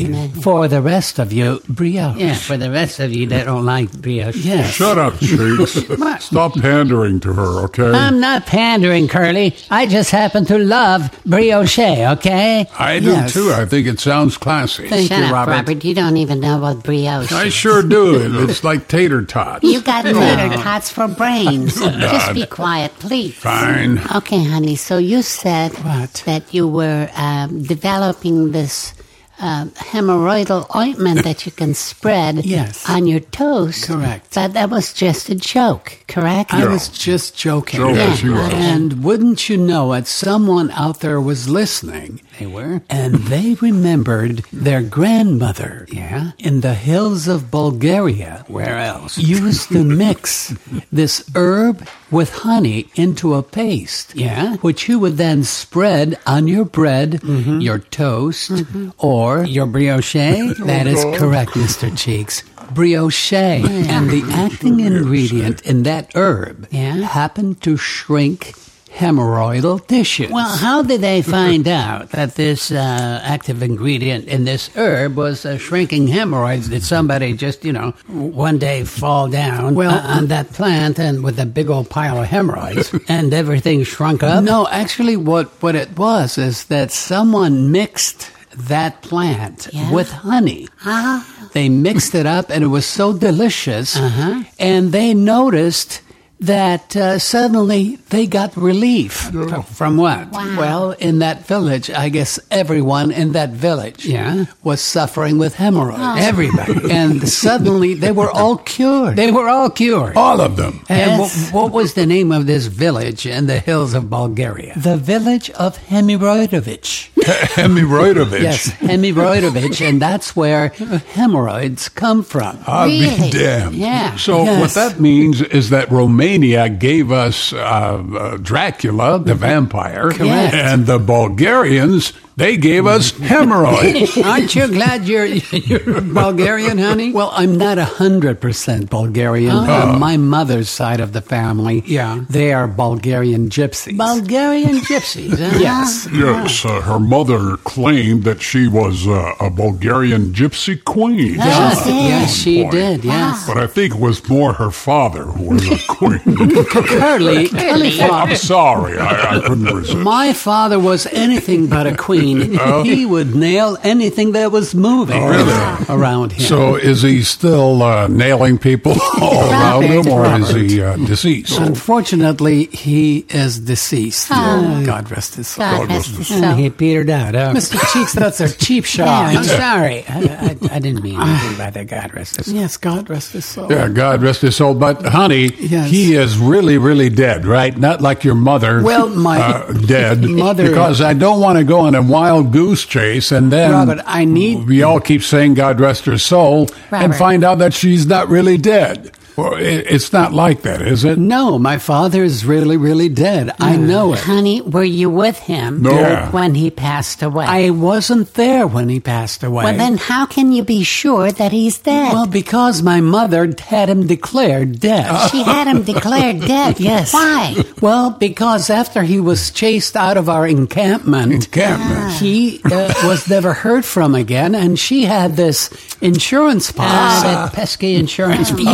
For the rest of you, brioche. Yeah, for the rest of you that don't like brioche. Yes. Shut up, Cheeks. Stop pandering to her, okay? I'm not pandering, Curly. I just happen to love brioche, okay? I do Yes. too. I think it sounds classy. Thank Shut you, up, Robert. Robert. You don't even know what brioche I is. sure do. It's like tater tots. You got tater tots for brains. Just be quiet, please. Fine. Okay, honey. So you said What? that you were um, developing this um, hemorrhoidal ointment that you can spread Yes. on your toast. Correct. But that was just a joke, correct? I was just joking. Joking, Yeah. she was. And wouldn't you know it, someone out there was listening. They were. And they remembered their grandmother. Yeah. In the hills of Bulgaria. Where else? Used to mix this herb with honey into a paste. Yeah. Which you would then spread on your bread, Mm-hmm. your toast, or Your brioche? that is correct, Mister Cheeks. Brioche. And the acting ingredient in that herb Yeah. happened to shrink hemorrhoidal tissues. Well, how did they find out that this uh, active ingredient in this herb was uh, shrinking hemorrhoids? Did somebody just, you know, one day fall down Well, uh, on that plant and with a big old pile of hemorrhoids and everything shrunk up? No, actually, what, what it was is that someone mixed that plant Yeah. with honey. Ah. They mixed it up, and it was so delicious. Uh-huh. And they noticed that uh, suddenly they got relief. From what? Well, in that village, I guess everyone in that village Yeah. was suffering with hemorrhoids. Oh. Everybody. And suddenly they were all cured. They were all cured. All of them. Yes. And wh- what was the name of this village in the hills of Bulgaria? The village of Hemiroidovich. Hemiroidovich. Yes, Hemiroidovich, and that's where hemorrhoids come from. I'll Really? be damned. Yeah. So Yes. what that means is that Romania gave us uh, uh, Dracula, the vampire, Correct. and the Bulgarians, they gave us hemorrhoids. Aren't you glad you're, you're Bulgarian, honey? Well, I'm not a hundred percent Bulgarian. Uh, my mother's side of the family, Yeah. they are Bulgarian gypsies. Bulgarian gypsies, huh? Yes. Yes, uh, her mother claimed that she was uh, a Bulgarian gypsy queen. Yes, did. yes, she Boy. did. Yes. But I think it was more her father who was a queen. Curly, Curly I'm father. sorry, I, I couldn't resist. My father was anything but a queen. He would nail anything that was moving around him. So is he still uh, nailing people all around him, or is he uh, deceased? Unfortunately, he is deceased. Oh. God rest his soul. God rest his And soul. he petered out. Huh? Mister Cheeks, that's a cheap shot. Yeah, I'm sorry. I, I, I didn't mean anything by that. God rest his soul. Yes, God rest his soul. Yeah, God rest his soul. But, honey, Yes. he is really, really dead, right? Not like your mother. Well, my uh, dead. mother- Because I don't want to go on a wild goose chase and then Robert, I need- we all keep saying God rest her soul and Robert. find out that she's not really dead. Well, it, it's not like that, is it? No, my father is really, really dead. I know it. Honey, were you with him No. Yeah. when he passed away? I wasn't there when he passed away. well, then how can you be sure that he's dead? Well, because my mother had him declared dead. she had him declared dead. Yes. Why? Well, because after he was chased out of our encampment, Encampment. he uh, was never heard from again, and she had this insurance Ah, policy. that pesky insurance. Yes,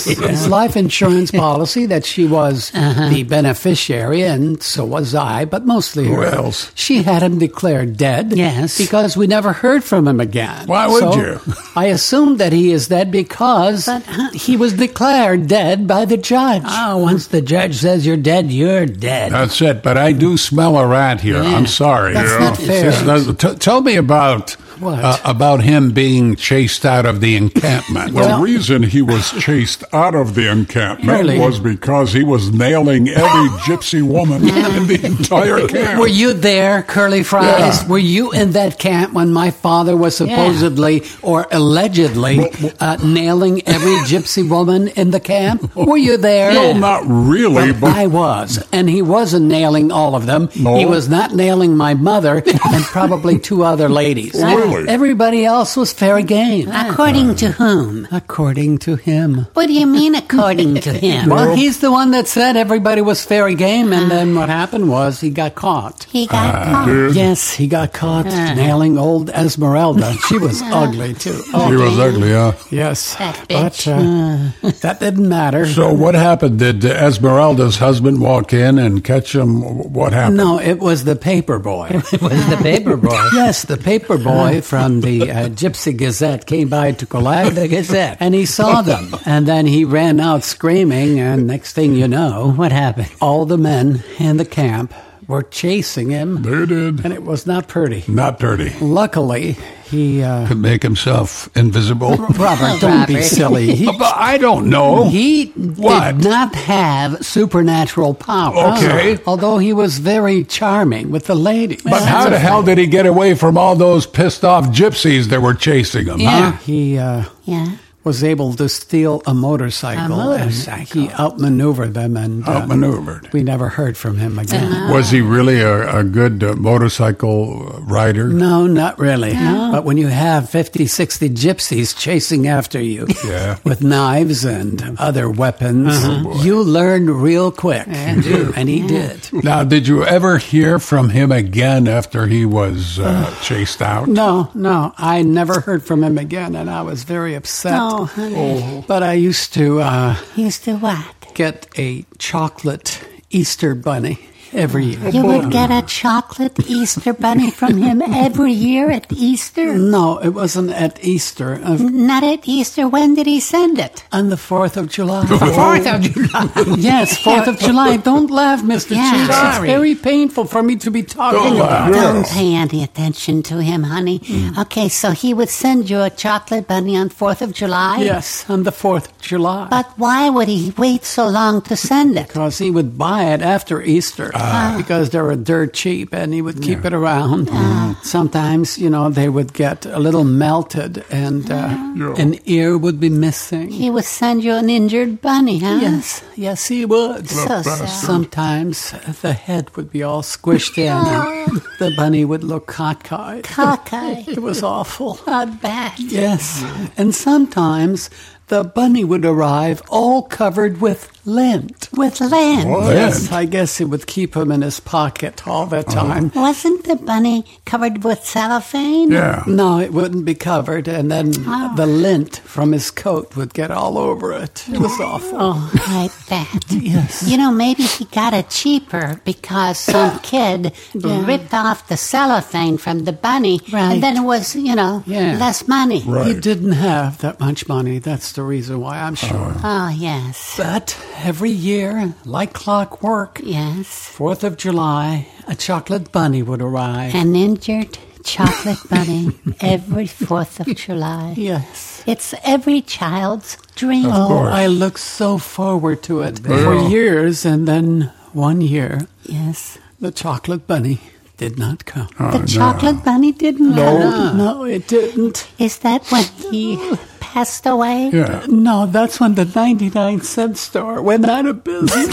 his life insurance policy that she was uh-huh. the beneficiary, and so was I, but mostly Who her. else? She had him declared dead. Yes. Because we never heard from him again. Why would so you? I assumed that he is dead because But, huh? he was declared dead by the judge. Oh, once the judge says you're dead, you're dead. That's it. But I do smell a rat here. Yeah. I'm sorry. That's not fair. This- t- tell me about What? uh, about him being chased out of the encampment. The reason he was chased out of the encampment Really? was because he was nailing every gypsy woman in the entire camp. Were you there, Curly Fries? Yeah. Were you in that camp when my father was supposedly or allegedly uh, nailing every gypsy woman in the camp? Were you there? No, not really, Well, but I was, and he wasn't nailing all of them. No. He was not nailing my mother and probably two other ladies. Really? Everybody else was fair game. According to whom? According to him. What do you mean, according to him? Well, he's the one that said everybody was fair game, and then what happened was he got caught. He got caught. dude, Yes, he got caught nailing old Esmeralda. She was ugly, too. She was ugly, huh? Yes, That but bitch. uh, that didn't matter. So what happened? Did Esmeralda's husband walk in and catch him? What happened? No, it was the paper boy. It was the paper boy. Yes, the paper boy from the uh, Gypsy Gazette came by to collect The Gazette. and he saw them. And then he ran out screaming, and next thing you know, What happened? all the men in the camp were chasing him, they did. and it was not pretty. Not dirty. Luckily, he... Uh, Could make himself invisible. Robert, don't be Robert. silly. He, But I don't know. he What? did not have supernatural powers. Okay. Although he was very charming with the ladies. But how the hell did he get away from all those pissed off gypsies that were chasing him? Yeah. Huh? He uh, Yeah. was able to steal a motorcycle. A motorcycle. And he outmaneuvered them, and uh, Outmaneuvered. we never heard from him again. Was he really a, a good uh, motorcycle rider? No, not really. But when you have fifty, sixty gypsies chasing after you Yeah. with knives and other weapons, you learn real quick. And he did. Now, did you ever hear from him again after he was uh, chased out? No, no, I never heard from him again, and I was very upset. Oh, honey. But I used to uh, Used to what? get a chocolate Easter bunny every year. You would get a chocolate Easter bunny from him every year at Easter? No, it wasn't at Easter. Uh, Not at Easter. When did he send it? on the fourth of July. Fourth of July. Yes, fourth of July. Don't laugh, Mister Yeah, Cheeks. It's sorry. very painful for me to be talking Don't about. laugh. Don't pay any attention to him, honey. Okay, so he would send you a chocolate bunny on fourth of July? Yes, on the fourth of July. But why would he wait so long to send it? Because he would buy it after Easter because they were dirt cheap, and he would keep it around. Sometimes, you know, they would get a little melted, and uh, an ear would be missing. He would send you an injured bunny, huh? Yes, yes, he would. So sad. Sometimes the head would be all squished in, and the bunny would look cockeyed. Cockeyed. It was awful. Not bad. Yes, and sometimes the bunny would arrive all covered with lint. With lint. Yes, I guess it would keep him in his pocket all the time. Wasn't the bunny covered with cellophane? Yeah. No, it wouldn't be covered, and then Oh. the lint from his coat would get all over it. It was awful. Oh, I bet. Yes. You know, maybe he got it cheaper because some kid ripped off the cellophane from the bunny, Right. and then it was, you know, Yeah. less money. He didn't have that much money. That's the reason why, I'm sure. Oh, yes. But every year, like clockwork, Yes. fourth of July, a chocolate bunny would arrive. An injured chocolate bunny every fourth of July. Yes. It's every child's dream. Oh, I look so forward to it for years, and then one year, Yes. the chocolate bunny did not come. The chocolate bunny didn't come. No, it didn't. Is that when he passed away? Yeah. No, that's when the ninety-nine cent store went out of business.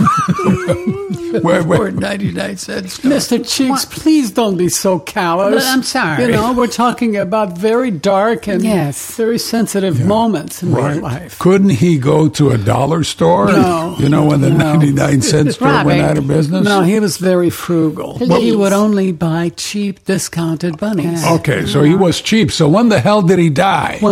Wait, wait. Or ninety-nine cents. Mister Cheeks, please don't be so callous. But I'm sorry. You know, we're talking about very dark and Yes. very sensitive moments in my life. Couldn't he go to a dollar store? No. You know, when the No. ninety-nine cent store went Robert. out of business? No, he was very frugal. He Please. would only buy cheap, discounted bunnies. Okay, so he was cheap. So when the hell did he die? When my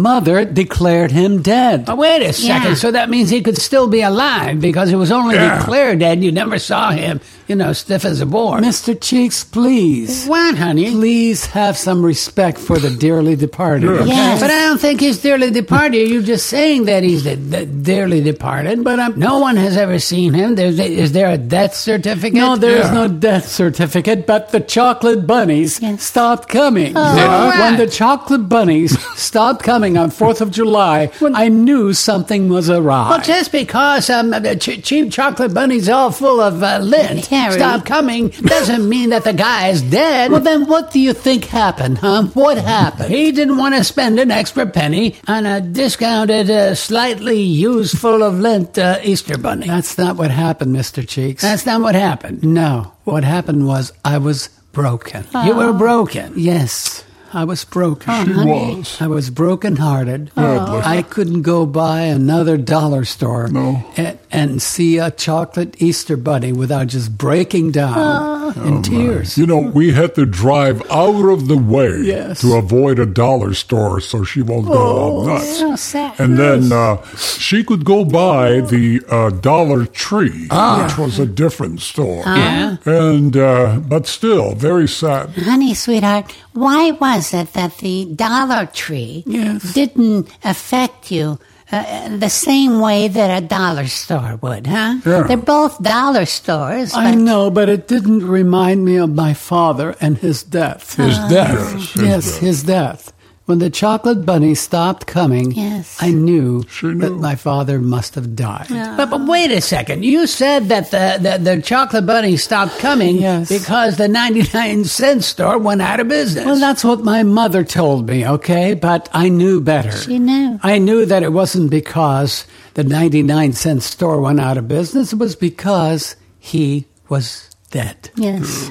mother declared him dead. Oh, wait a second. Yeah. So that means he could still be alive because it was only Yeah. declared dead. You never saw him, you know, stiff as a board. Mister Cheeks, please. What, honey? Please have some respect for the dearly departed. okay? Yes. But I don't think he's dearly departed. You're just saying that he's the, the dearly departed, but um, no one has ever seen him. There's, is there a death certificate? No, there is Yeah. no death certificate, but the chocolate bunnies Yes. stopped coming. Yeah. When the chocolate bunnies stopped coming on fourth of July, I knew something was awry. Well, just because um, the ch- cheap chocolate bunnies all full of uh, lint Harry. stop coming doesn't mean that the guy is dead. Well, then what do you think happened, huh? What happened? He didn't want to spend an extra penny on a discounted, uh, slightly used, full of lint uh, Easter bunny. That's not what happened, Mister Cheeks. That's not what happened. No, what happened was I was broken. You were broken. Yes, I was broken. She was. I was brokenhearted. God bless I couldn't go by another dollar store No. and, and see a chocolate Easter bunny without just breaking down in tears. You know, we had to drive out of the way Yes. to avoid a dollar store so she won't go all nuts. So sad. And then uh, she could go by the uh, Dollar Tree, which was a different store. Yeah. And uh, but still, very sad. Honey, sweetheart, why was it that the Dollar Tree Yes. didn't affect you uh, the same way that a dollar store would, huh? Yeah. They're both dollar stores. I but- know, but it didn't remind me of my father and his death. His death. Yes, Yes, his death. When the chocolate bunny stopped coming, Yes. I knew She knew. that my father must have died. But, but wait a second. You said that the, the, the chocolate bunny stopped coming Yes. because the ninety-nine cent store went out of business. Well, that's what my mother told me, okay? But I knew better. She knew. I knew that it wasn't because the ninety-nine cent store went out of business. It was because he was dead. Yes.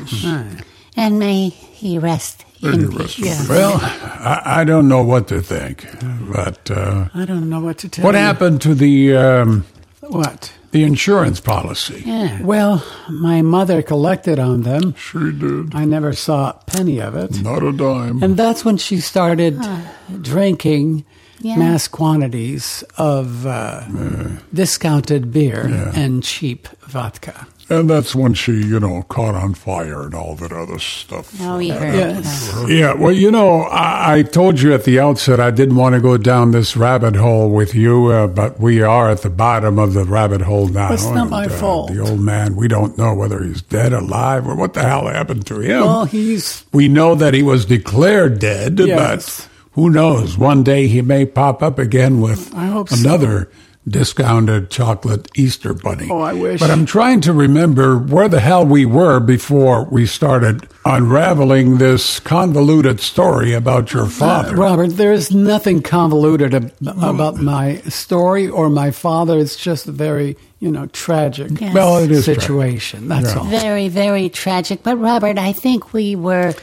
And may he rest in peace. Yeah. Well, I, I don't know what to think, but uh, I don't know what to tell what you. happened to the um, What? the insurance policy? Yeah. Well, my mother collected on them. She did. I never saw a penny of it. Not a dime. And that's when she started drinking Yeah. mass quantities of uh, discounted beer and cheap vodka. And that's when she, you know, caught on fire and all that other stuff. Oh, we heard. Yes. Yeah, well, you know, I, I told you at the outset I didn't want to go down this rabbit hole with you, uh, but we are at the bottom of the rabbit hole now. It's not my and, uh, fault. The old man, we don't know whether he's dead, alive, or what the hell happened to him. Well, he's We know that he was declared dead, Yes. but who knows? One day he may pop up again with I hope so. another discounted chocolate Easter bunny. Oh, I wish. But I'm trying to remember where the hell we were before we started unraveling this convoluted story about your father. Robert, there is nothing convoluted ab- about my story or my father. It's just a very, you know, tragic Yes. Well, it is situation. That's all. Very, very tragic. But, Robert, I think we were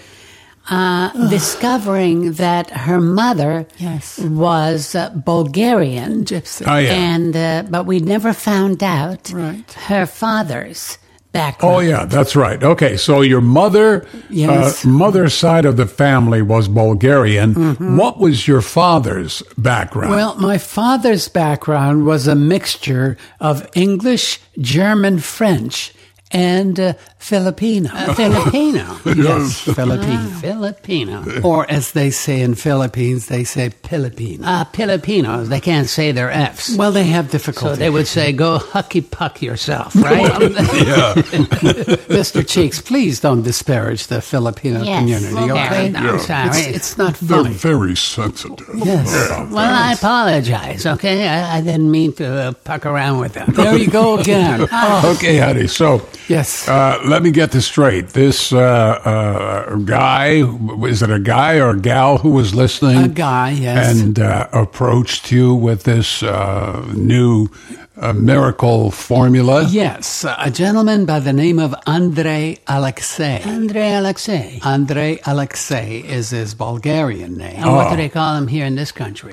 uh, discovering that her mother Yes. was uh, Bulgarian. Gypsy. Oh, yeah. And, uh, but we never found out Right. her father's background. Oh, yeah, that's right. Okay, so your mother, Yes. uh, mother's side of the family was Bulgarian. What was your father's background? Well, my father's background was a mixture of English, German, French, and uh, Filipino. Filipino. Yes, Filipino. Filipino. Or as they say in Philippines, they say Filipino. Uh, Filipinos, they can't say their F's. Well, they have So difficulty. they would say, go hucky puck yourself, right? Mister Cheeks, please don't disparage the Filipino Yes. community, Okay. okay? I'm sorry. It's, it's not They're funny. very sensitive. Yes. Well, I apologize, okay? I, I didn't mean to uh, puck around with them. There you go again. Oh, Okay, honey. So, yes. uh, let me get this straight. This uh, uh, guy, is it a guy or a gal who was listening? A guy, yes. And uh, approached you with this uh, new uh, miracle formula? Yes, a gentleman by the name of Andrei Alexei. Andrei Alexei. Andrei Alexei is his Bulgarian name. And what do they call him here in this country? Well,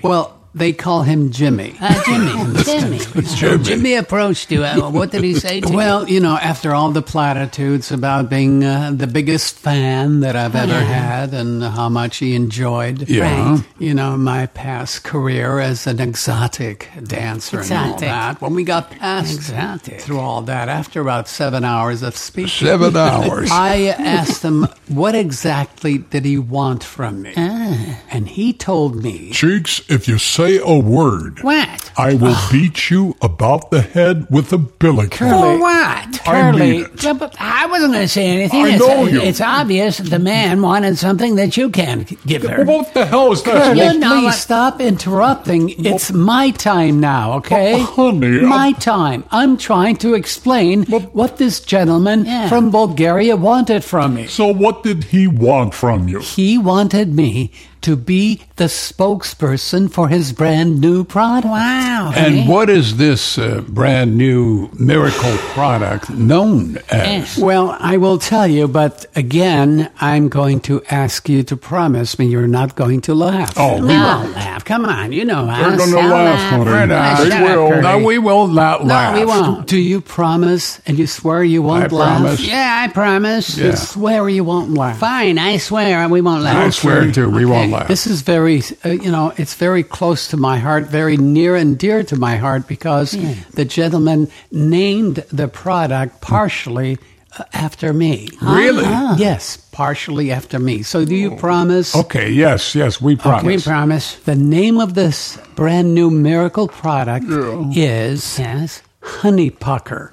they call him Jimmy. Uh, Jimmy, Jimmy. Jimmy. Jimmy approached you. Uh, what did he say to you? Well, you know, after all the platitudes about being uh, the biggest fan that I've ever had and how much he enjoyed, Yeah. Right. you know, my past career as an exotic dancer and all Exotic. that, when we got past Exotic. through all that, after about seven hours of speaking, Seven hours. I asked him what exactly did he want from me, Ah. and he told me, Cheeks, if you say a word, What? I will beat you about the head with a billy club. For what? I mean Curly, it. Yeah, but I wasn't going to say anything. I it's, know you. It's obvious the man wanted something that you can't give her. What the hell is that? Curly, You know please what- stop interrupting. It's my time now, okay? Oh, honey, my I'm- time. I'm trying to explain what this gentleman Yeah. from Bulgaria wanted from me. So what did he want from you? He wanted me to be the spokesperson for his brand new product. Wow. And honey. what is this uh, brand new miracle product known as? Well, I will tell you, but again, I'm going to ask you to promise me you're not going to laugh. Oh, we We won't laugh. Come on, you know They're us. gonna I'll laugh, honey. We're not. They Shut up, will. Curly. No, we will not No, laugh. we won't. Do you promise and you swear you won't I laugh? promise. Yeah, I promise. Yeah. You swear you won't laugh. Fine, I swear we won't laugh. I swear to, we won't laugh. This is very, uh, you know, it's very close to my heart, very near and dear to my heart because the gentleman named the product partially uh, after me. Really? Yes, partially after me. So do you promise? Okay, yes, yes, we promise. We promise. The name of this brand new miracle product is Yes. Honey Pucker.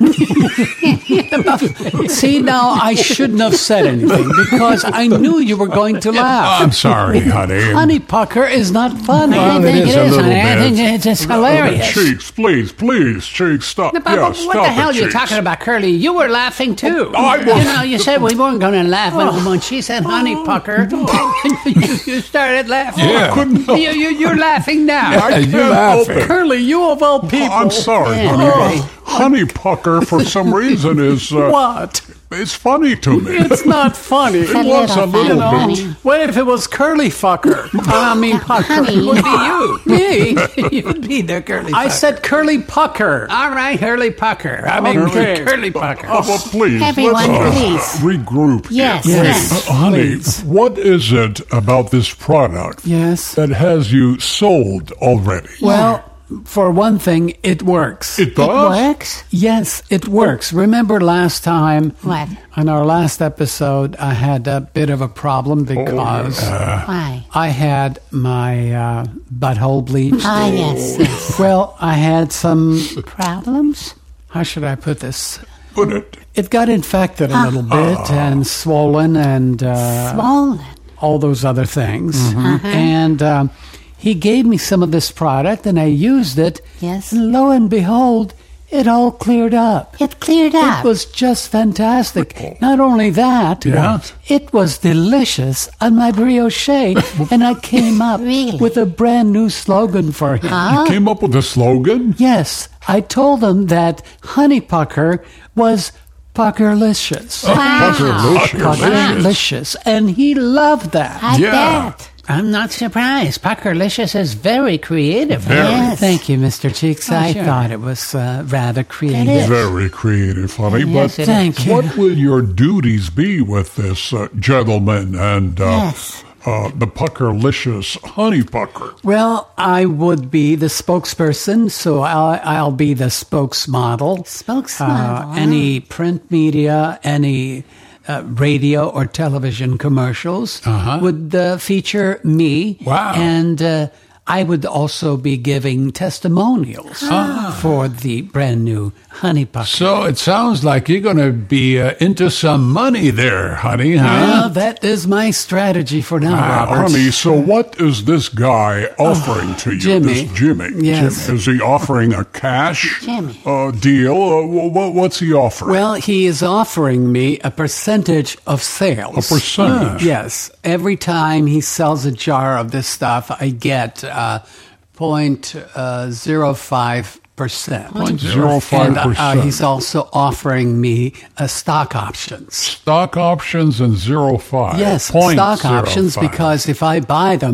See, now I shouldn't have said anything because I knew you were going to laugh. I'm sorry, honey. Honey Pucker is not funny. I Well, it think is it a is, little honey. I bit. think it's, it's hilarious. Cheeks, please, please, Cheeks, stop. But, yeah, but stop what the it, hell are you Cheeks. talking about, Curly? You were laughing too. I was- You know, you said we weren't going to laugh when, when she said honey pucker. you, you started laughing. Yeah. I couldn't help- You, you, you're laughing now. Yeah, you can't help laughing. it. Curly, you of all people. I'm sorry, Yeah, honey. right. but Honey Pucker, for some reason, is uh, What? it's funny to me. It's not funny. It was a little little funny. bit. What if it was Curly Fucker? I mean Pucker. Honey. It would be you. Me? You'd be the Curly I Pucker. said Curly Pucker. All right, Curly Pucker. I mean, Okay. Curly Pucker. Oh, well, please, Everyone, let's uh, please. regroup. here. Yes, Yes. yes. Uh, honey, Please. what is it about this product Yes. that has you sold already? Well, for one thing, it works. It It does? works? Yes, it works. Remember last time What? on our last episode, I had a bit of a problem because Why? I had my uh, butthole bleached. Ah, yes, yes. Well, I had some, Problems? how should I put this? Put it. It got infected a little bit and swollen and uh, Swollen. all those other things. Uh-huh. And um, he gave me some of this product, and I used it. Yes. And lo and behold, it all cleared up. It cleared up. It was just fantastic. Not only that, Yeah. it was delicious on my brioche, and I came up Really? with a brand new slogan for him. Huh? You came up with a slogan? Yes, I told him that Honey Pucker was Puckerlicious. Wow. Puckerlicious, and he loved that. I Yeah. bet. I'm not surprised. Puckerlicious is very creative. Very. Yes. Thank you, Mister Cheeks. Oh, I sure. thought it was uh, rather It creative. is. Very creative, honey. Yes, but it Thank you. what will your duties be with this uh, gentleman and uh, Yes. uh, the Puckerlicious Honey Pucker? Well, I would be the spokesperson, so I'll, I'll be the spokesmodel. Spokesmodel, Uh, any print media, any uh, radio or television commercials Uh-huh. would uh, feature me. Wow. And uh, I would also be giving testimonials for the brand new Honey Pucker. So it sounds like you're going to be uh, into some money there, honey, huh? Well, that is my strategy for now, Uh, Robert. honey, so what is this guy offering to you? Jimmy. This Jimmy. Yes. Jim- Is he offering a cash Jimmy. uh, deal? Uh, wh- wh- what's he offering? Well, he is offering me a percentage of sales. A percentage? Yes. Every time he sells a jar of this stuff, I get uh, point uh, zero five percent. Point zero five And uh, percent. he's also offering me uh, stock options. Stock options and zero five. Yes, Point stock zero options five. because if I buy them,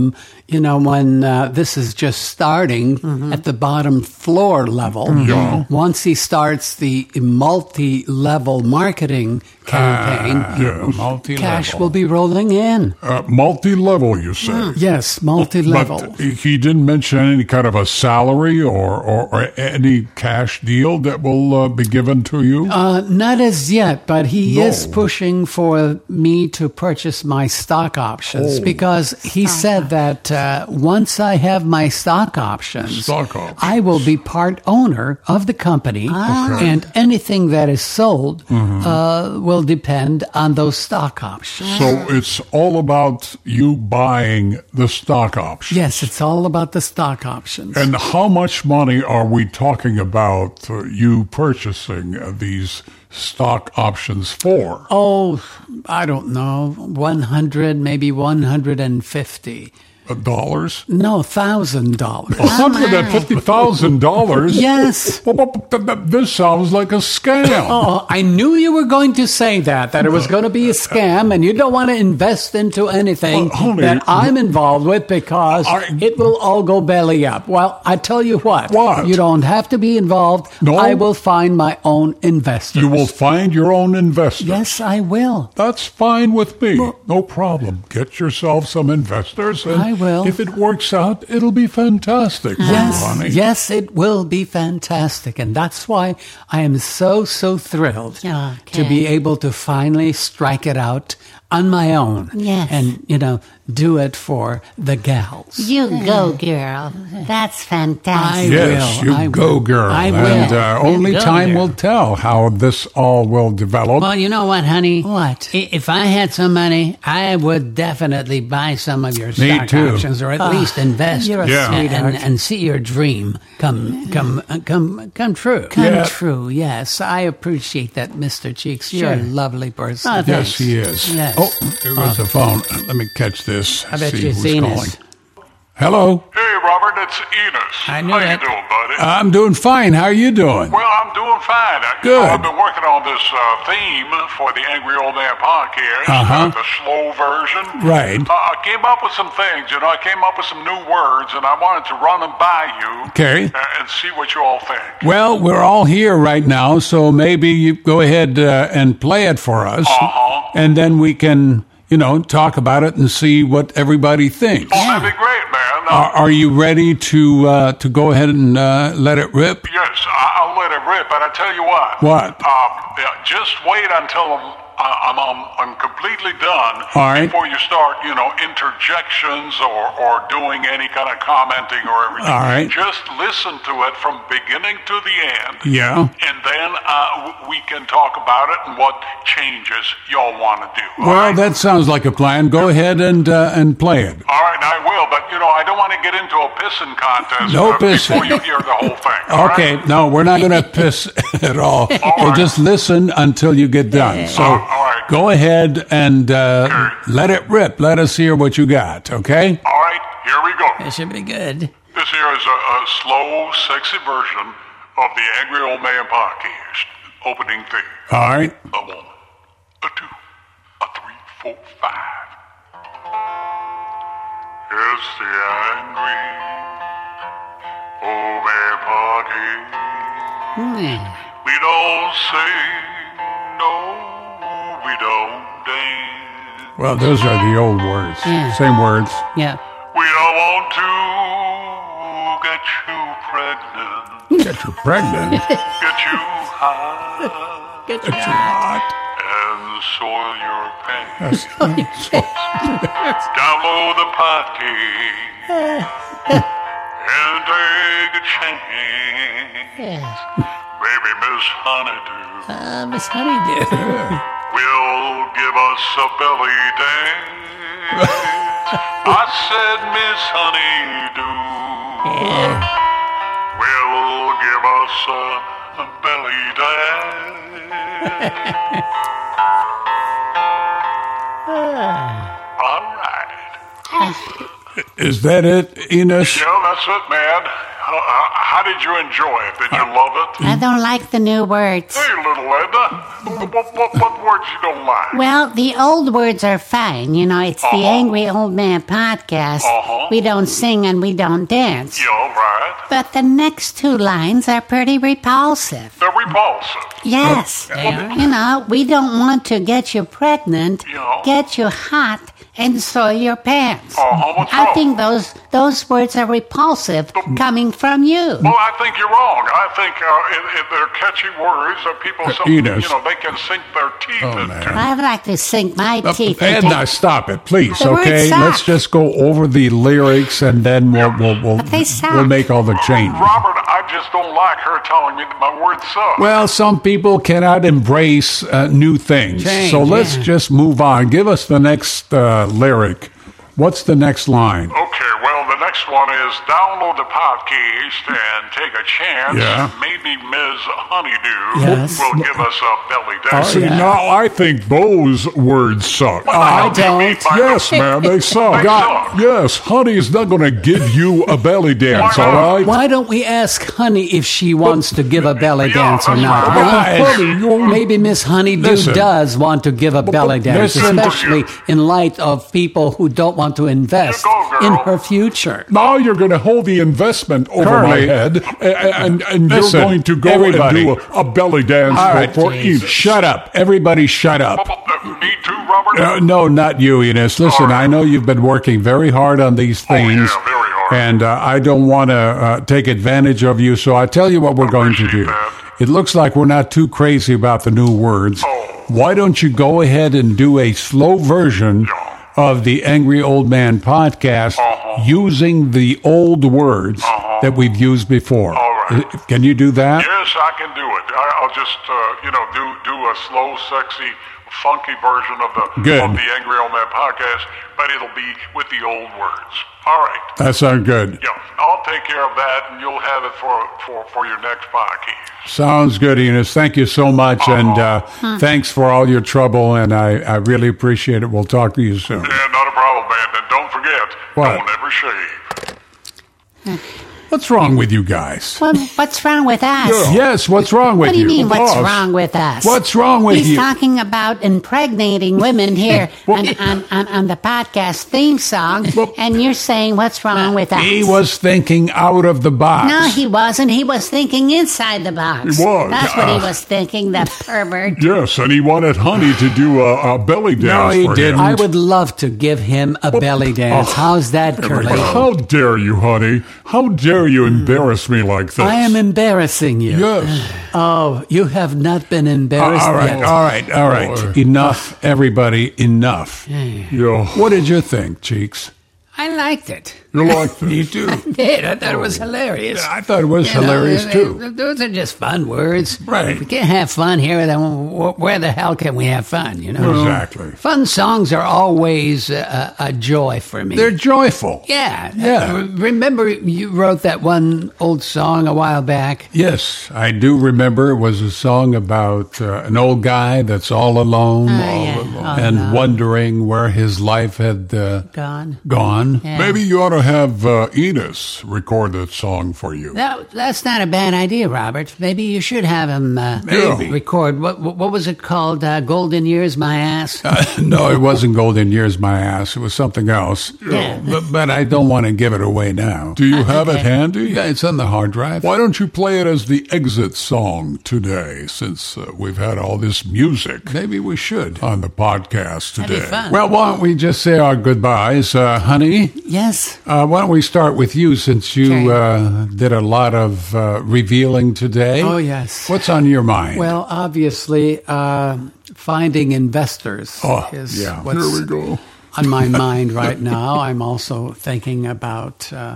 you know, when uh, this is just starting Mm-hmm. at the bottom floor level, Yeah. once he starts the multi-level marketing campaign, Yes. Multi-level. cash will be rolling in. Uh, multi-level, you say? Yes, multi-level. But he didn't mention any kind of a salary or, or, or any cash deal that will uh, be given to you? Uh, not as yet, but he No. is pushing for me to purchase my stock options Oh. because he said that uh, once I have my stock options, Stock options. I will be part owner of the company, and anything that is sold Mm-hmm. uh, will depend on those stock options. So it's all about you buying the stock options. Yes, it's all about the stock options. And how much money are we talking about uh, you purchasing uh, these stock options for? oh, I don't know, one hundred, maybe one hundred fifty. Uh, dollars? No, one thousand dollars. one hundred fifty thousand dollars? Yes. Well, but- but- but This sounds like a scam. Oh, I knew you were going to say that, that it was going to be a scam and you don't want to invest into anything Well, honey, that I'm involved with because I- it will all go belly up. Well, I tell you what. What? You don't have to be involved. No? I will find my own investors. You will find your own investors. Yes, I will. That's fine with me. No problem. Get yourself some investors. And I will. If it works out, it'll be fantastic. Yes, honey. yes, it will be fantastic. And that's why I am so, so thrilled Okay. to be able to finally strike it out on my own. Yes. And, you know, do it for the gals. You go, girl. That's fantastic. I Yes, will. you I go, will. girl. I will. And uh, only go, time girl. will tell how this all will develop. Well, you know what, honey? What? I- If I had some money, I would definitely buy some of your Me stock too. options, or at Ah, least invest, you're a Yeah. and, sweetheart. and, and see your dream come come uh, come come true. Come Yeah. true, yes. I appreciate that, Mister Cheeks. You're a Sure. lovely person. Oh, Yes, thanks. he is. Yes. Oh, there goes the phone. Let me catch this. I bet see you've who's seen calling. us. Hello. Hey, Robert, it's Enos. I knew How that. you doing, buddy? I'm doing fine. How are you doing? well, I'm doing fine. I, you Good. know, I've been working on this uh, theme for the Angry Old Man podcast, Uh-huh. uh, the slow version. Right. Uh, I came up with some things, you know, I came up with some new words, and I wanted to run them by you. Okay. uh, And see what you all think. Well, we're all here right now, so maybe you go ahead uh, and play it for us, Uh-huh. and then we can, you know, talk about it and see what everybody thinks. Oh, that'd be great, man. Uh, Are, are you ready to uh, to go ahead and uh, let it rip? yes, I- I'll let it rip, but I tell you what. What? Uh, yeah, just wait until I'm, I'm, I'm, I'm completely done All right. before you start, you know, interjections or, or doing any kind of commenting or everything. All right. Just listen to it from beginning to the end. Yeah. And then uh, w- we can talk about it and what changes y'all want to do. all Well, right? that sounds like a plan. Go ahead and uh, and play it. All right, I will, but you know, I don't want to get into a pissing contest No uh, pissing. before you hear the whole thing. all right? Okay, no, we're not going to piss at all. We'll right. just listen until you get done. So All right. go ahead and uh, let it rip. Let us hear what you got, okay? All right, here we go. It should be good. This here is a, a slow, sexy version of the Angry Old Man podcast opening theme. All right. A one, a two, a three, four, five. It's the Angry Old Man podcast. Hmm. We don't sing, no, we don't dance. Well, those are the old words. Yeah. Same words. Yeah. We don't want to get you pregnant, Get you pregnant. get you high, Get Get you hot. and soil your pants. Download the podcast and take a chance. Baby Miss Honeydew Uh, Miss Honeydew. will give us a belly dance. I said Miss Honeydew will give us a, a belly dance. All right. Is that it, Enos? Yeah, that's it, man. how, how did you enjoy it? Did you love it? I don't like the new words. Hey, little Edna, what, what, what words you don't like? Well, the old words are fine. You know, it's Uh-huh. the Angry Old Man podcast. Uh-huh. We don't sing and we don't dance. Yeah, right. But the next two lines are pretty repulsive. They're repulsive. Yes. You know, we don't want to get you pregnant, Yeah. get you hot, and soil your pants. Uh-huh, what's I wrong? think those those words are repulsive coming from you. Well, I think you're wrong. I think uh, it, it, they're catchy words that people, some, you Enos. know, they can sink their teeth Oh, into. man. I'd like to sink my teeth into Edna, stop it, please. The words Okay, suck. let's just go over the lyrics and then we'll we'll we'll, But they suck. we'll make all the changes. Robert, I just don't like her telling me that my words suck. Well, some people cannot embrace uh, new things, Change, so let's yeah. just move on. Give us the next uh, lyric. What's the next line? Okay, well, the next one is download the podcast and take a chance. Yeah. Maybe Miz Honeydew Yes. will give us a belly dance. See, now I think those words suck. What the hell do you mean by Yes, that? man, they suck. They suck. Yes, honey is not going to give you a belly dance, Why all not? right? Why don't we ask Honey if she wants to give a belly Yeah, dance or that's not? right. Huh? Guys, Honey, you're- Maybe Miss Honeydew Listen. does want to give a belly dance, listen. especially in light of people who don't want to invest You go, girl. in her future. Now you're going to hold the investment over Curly. my head, and, and, and Listen, you're going to go everybody. and do a, a belly dance All for, right, for each. shut up. Everybody shut up. Uh, Me too, Robert? Uh, no, not you, Enos. Listen, I know you've been working very hard on these Oh, yeah, things. very hard. And uh, I don't want to uh, take advantage of you, so I tell you what we're going to do. Appreciate that. It looks like we're not too crazy about the new words. Oh. Why don't you go ahead and do a slow version Yeah. of the Angry Old Man podcast Uh-huh. using the old words Uh-huh. that we've used before? All right. Uh, Can you do that? Yes, I can do it. I, I'll just, uh, you know, do do a slow, sexy, funky version of the Good. of the Angry Old Man podcast, but it'll be with the old words. All right. That sounds good. Yeah, I'll take care of that, and you'll have it for for, for your next podcast. Sounds good, Enos. Thank you so much, and uh, thanks for all your trouble, and I, I really appreciate it. We'll talk to you soon. Yeah, not a problem, man. And don't forget, What? don't ever shave. What's wrong with you guys? Well, what's wrong with us? Yes, what's wrong with What do you mean, what's Boss. wrong with us? What's wrong with He's you? talking about impregnating women here on, on, on, on the podcast theme song, and you're saying what's wrong with us? He was thinking out of the box. No, he wasn't. He was thinking inside the box. He was. That's what he was thinking, the pervert. Yes, and he wanted honey to do a, a belly dance No, he for didn't. him. I would love to give him a belly dance. How's that, Curly? How dare you, honey? How dare you embarrass me like this? I am embarrassing you. Yes. Oh, you have not been embarrassed all right, yet. all right, all right. Enough, everybody, enough. Yeah. What did you think, Cheeks? I liked it. You like this? Me too. I did. I thought it was hilarious. I thought it was You know, hilarious, they- too. they- Those are just fun words. Right. We can't have fun here. Then wh- where the hell can we have fun, you know? Exactly. Fun songs are always a, a, a joy for me. They're joyful. yeah. Yeah. Uh, remember you wrote that one old song a while back? Yes, I do remember it was a song about uh, an old guy that's all alone Oh, all yeah. alone, All and alone. wondering where his life had uh, Gone. gone. Yeah. Maybe you ought to have uh, Enos record that song for you. That, that's not a bad idea, Robert. Maybe you should have him uh, Maybe. record. What, what what was it called? Uh, Golden Years, My Ass? Uh, no, it wasn't Golden Years, my ass. It was something else. Yeah. But, but I don't want to give it away now. Do you have it Okay. handy? Yeah, it's on the hard drive. Why don't you play it as the exit song today, since uh, we've had all this music Maybe we should. on the podcast That'd be today? fun. Well, why don't we just say our goodbyes, uh, honey? Yes. Uh, why don't we start with you, since you Okay. uh, did a lot of uh, revealing today? Oh, yes. What's on your mind? Well, obviously, uh, finding investors Oh, is yeah. what's Here we go. on my mind right now. I'm also thinking about uh,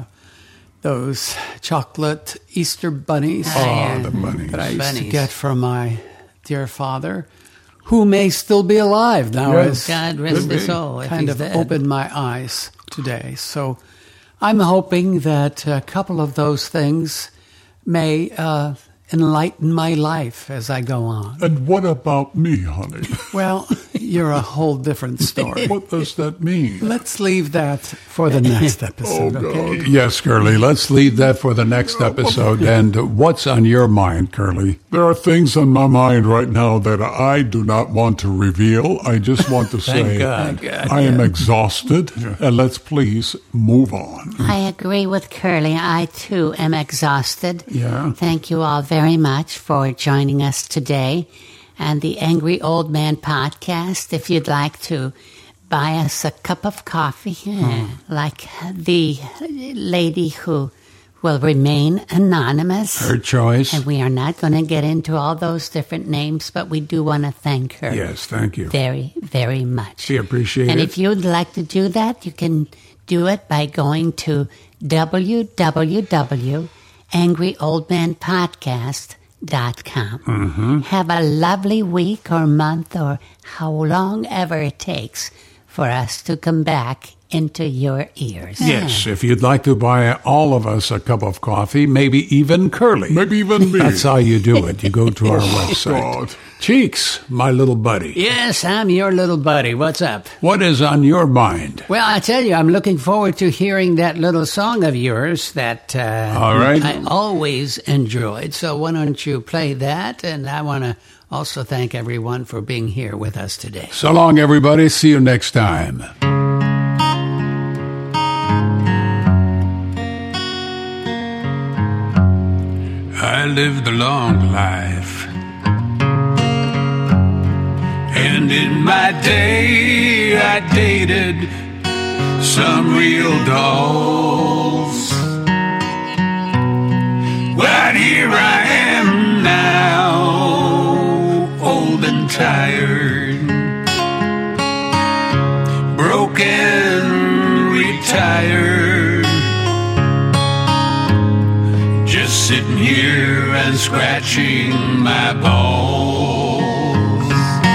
those chocolate Easter bunnies Oh, the bunnies. that I used to Bunnies. get from my dear father, who may still be alive now. Yes. as God rest Could his be. soul if kind he's of dead. opened my eyes today. So I'm hoping that a couple of those things may uh, enlighten my life as I go on. And what about me, honey? Well, you're a whole different story. What does that mean? Let's leave that for the next episode, Oh, okay? God. Yes, Curly, let's leave that for the next episode. And what's on your mind, Curly? There are things on my mind right now that I do not want to reveal. I just want to say God. I am exhausted, and let's please move on. I agree with Curly. I, too, am exhausted. Yeah. Thank you all very much for joining us today. And the Angry Old Man podcast, if you'd like to buy us a cup of coffee, like the lady who will remain anonymous. Her choice. And we are not going to get into all those different names, but we do want to thank her. Yes, thank you. Very, very much. We appreciate and it. And if you'd like to do that, you can do it by going to w w w dot angry old man podcast dot com. Mm-hmm. Have a lovely week or month or how long ever it takes for us to come back into your ears. Yes, if you'd like to buy all of us a cup of coffee, maybe even Curly. Maybe even me. That's how you do it. You go to our Oh, website. God. Cheeks, my little buddy. Yes, I'm your little buddy. What's up? What is on your mind? Well, I tell you, I'm looking forward to hearing that little song of yours that uh, All right. I always enjoyed. So why don't you play that? And I want to also thank everyone for being here with us today. So long, everybody. See you next time. I lived a long life, and in my day I dated some real dolls. But here I am now, old and tired, broken, retired, just sitting here and scratching my balls.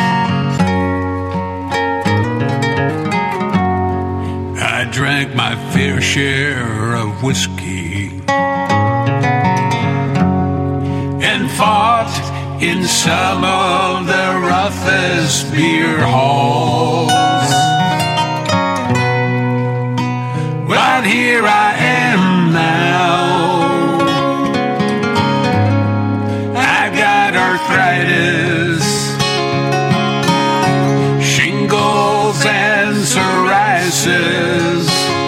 I drank my fair share of whiskey and fought in some of the roughest beer halls. But here I am now, arthritis, shingles and psoriasis,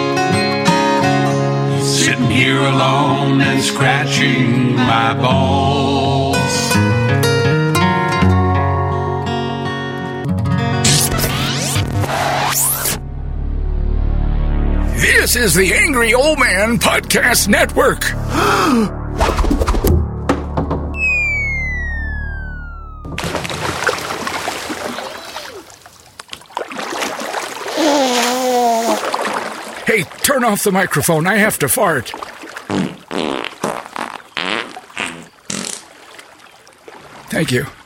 sitting here alone and scratching my balls. This is the Angry Old Man Podcast Network. Hey, turn off the microphone. I have to fart. Thank you.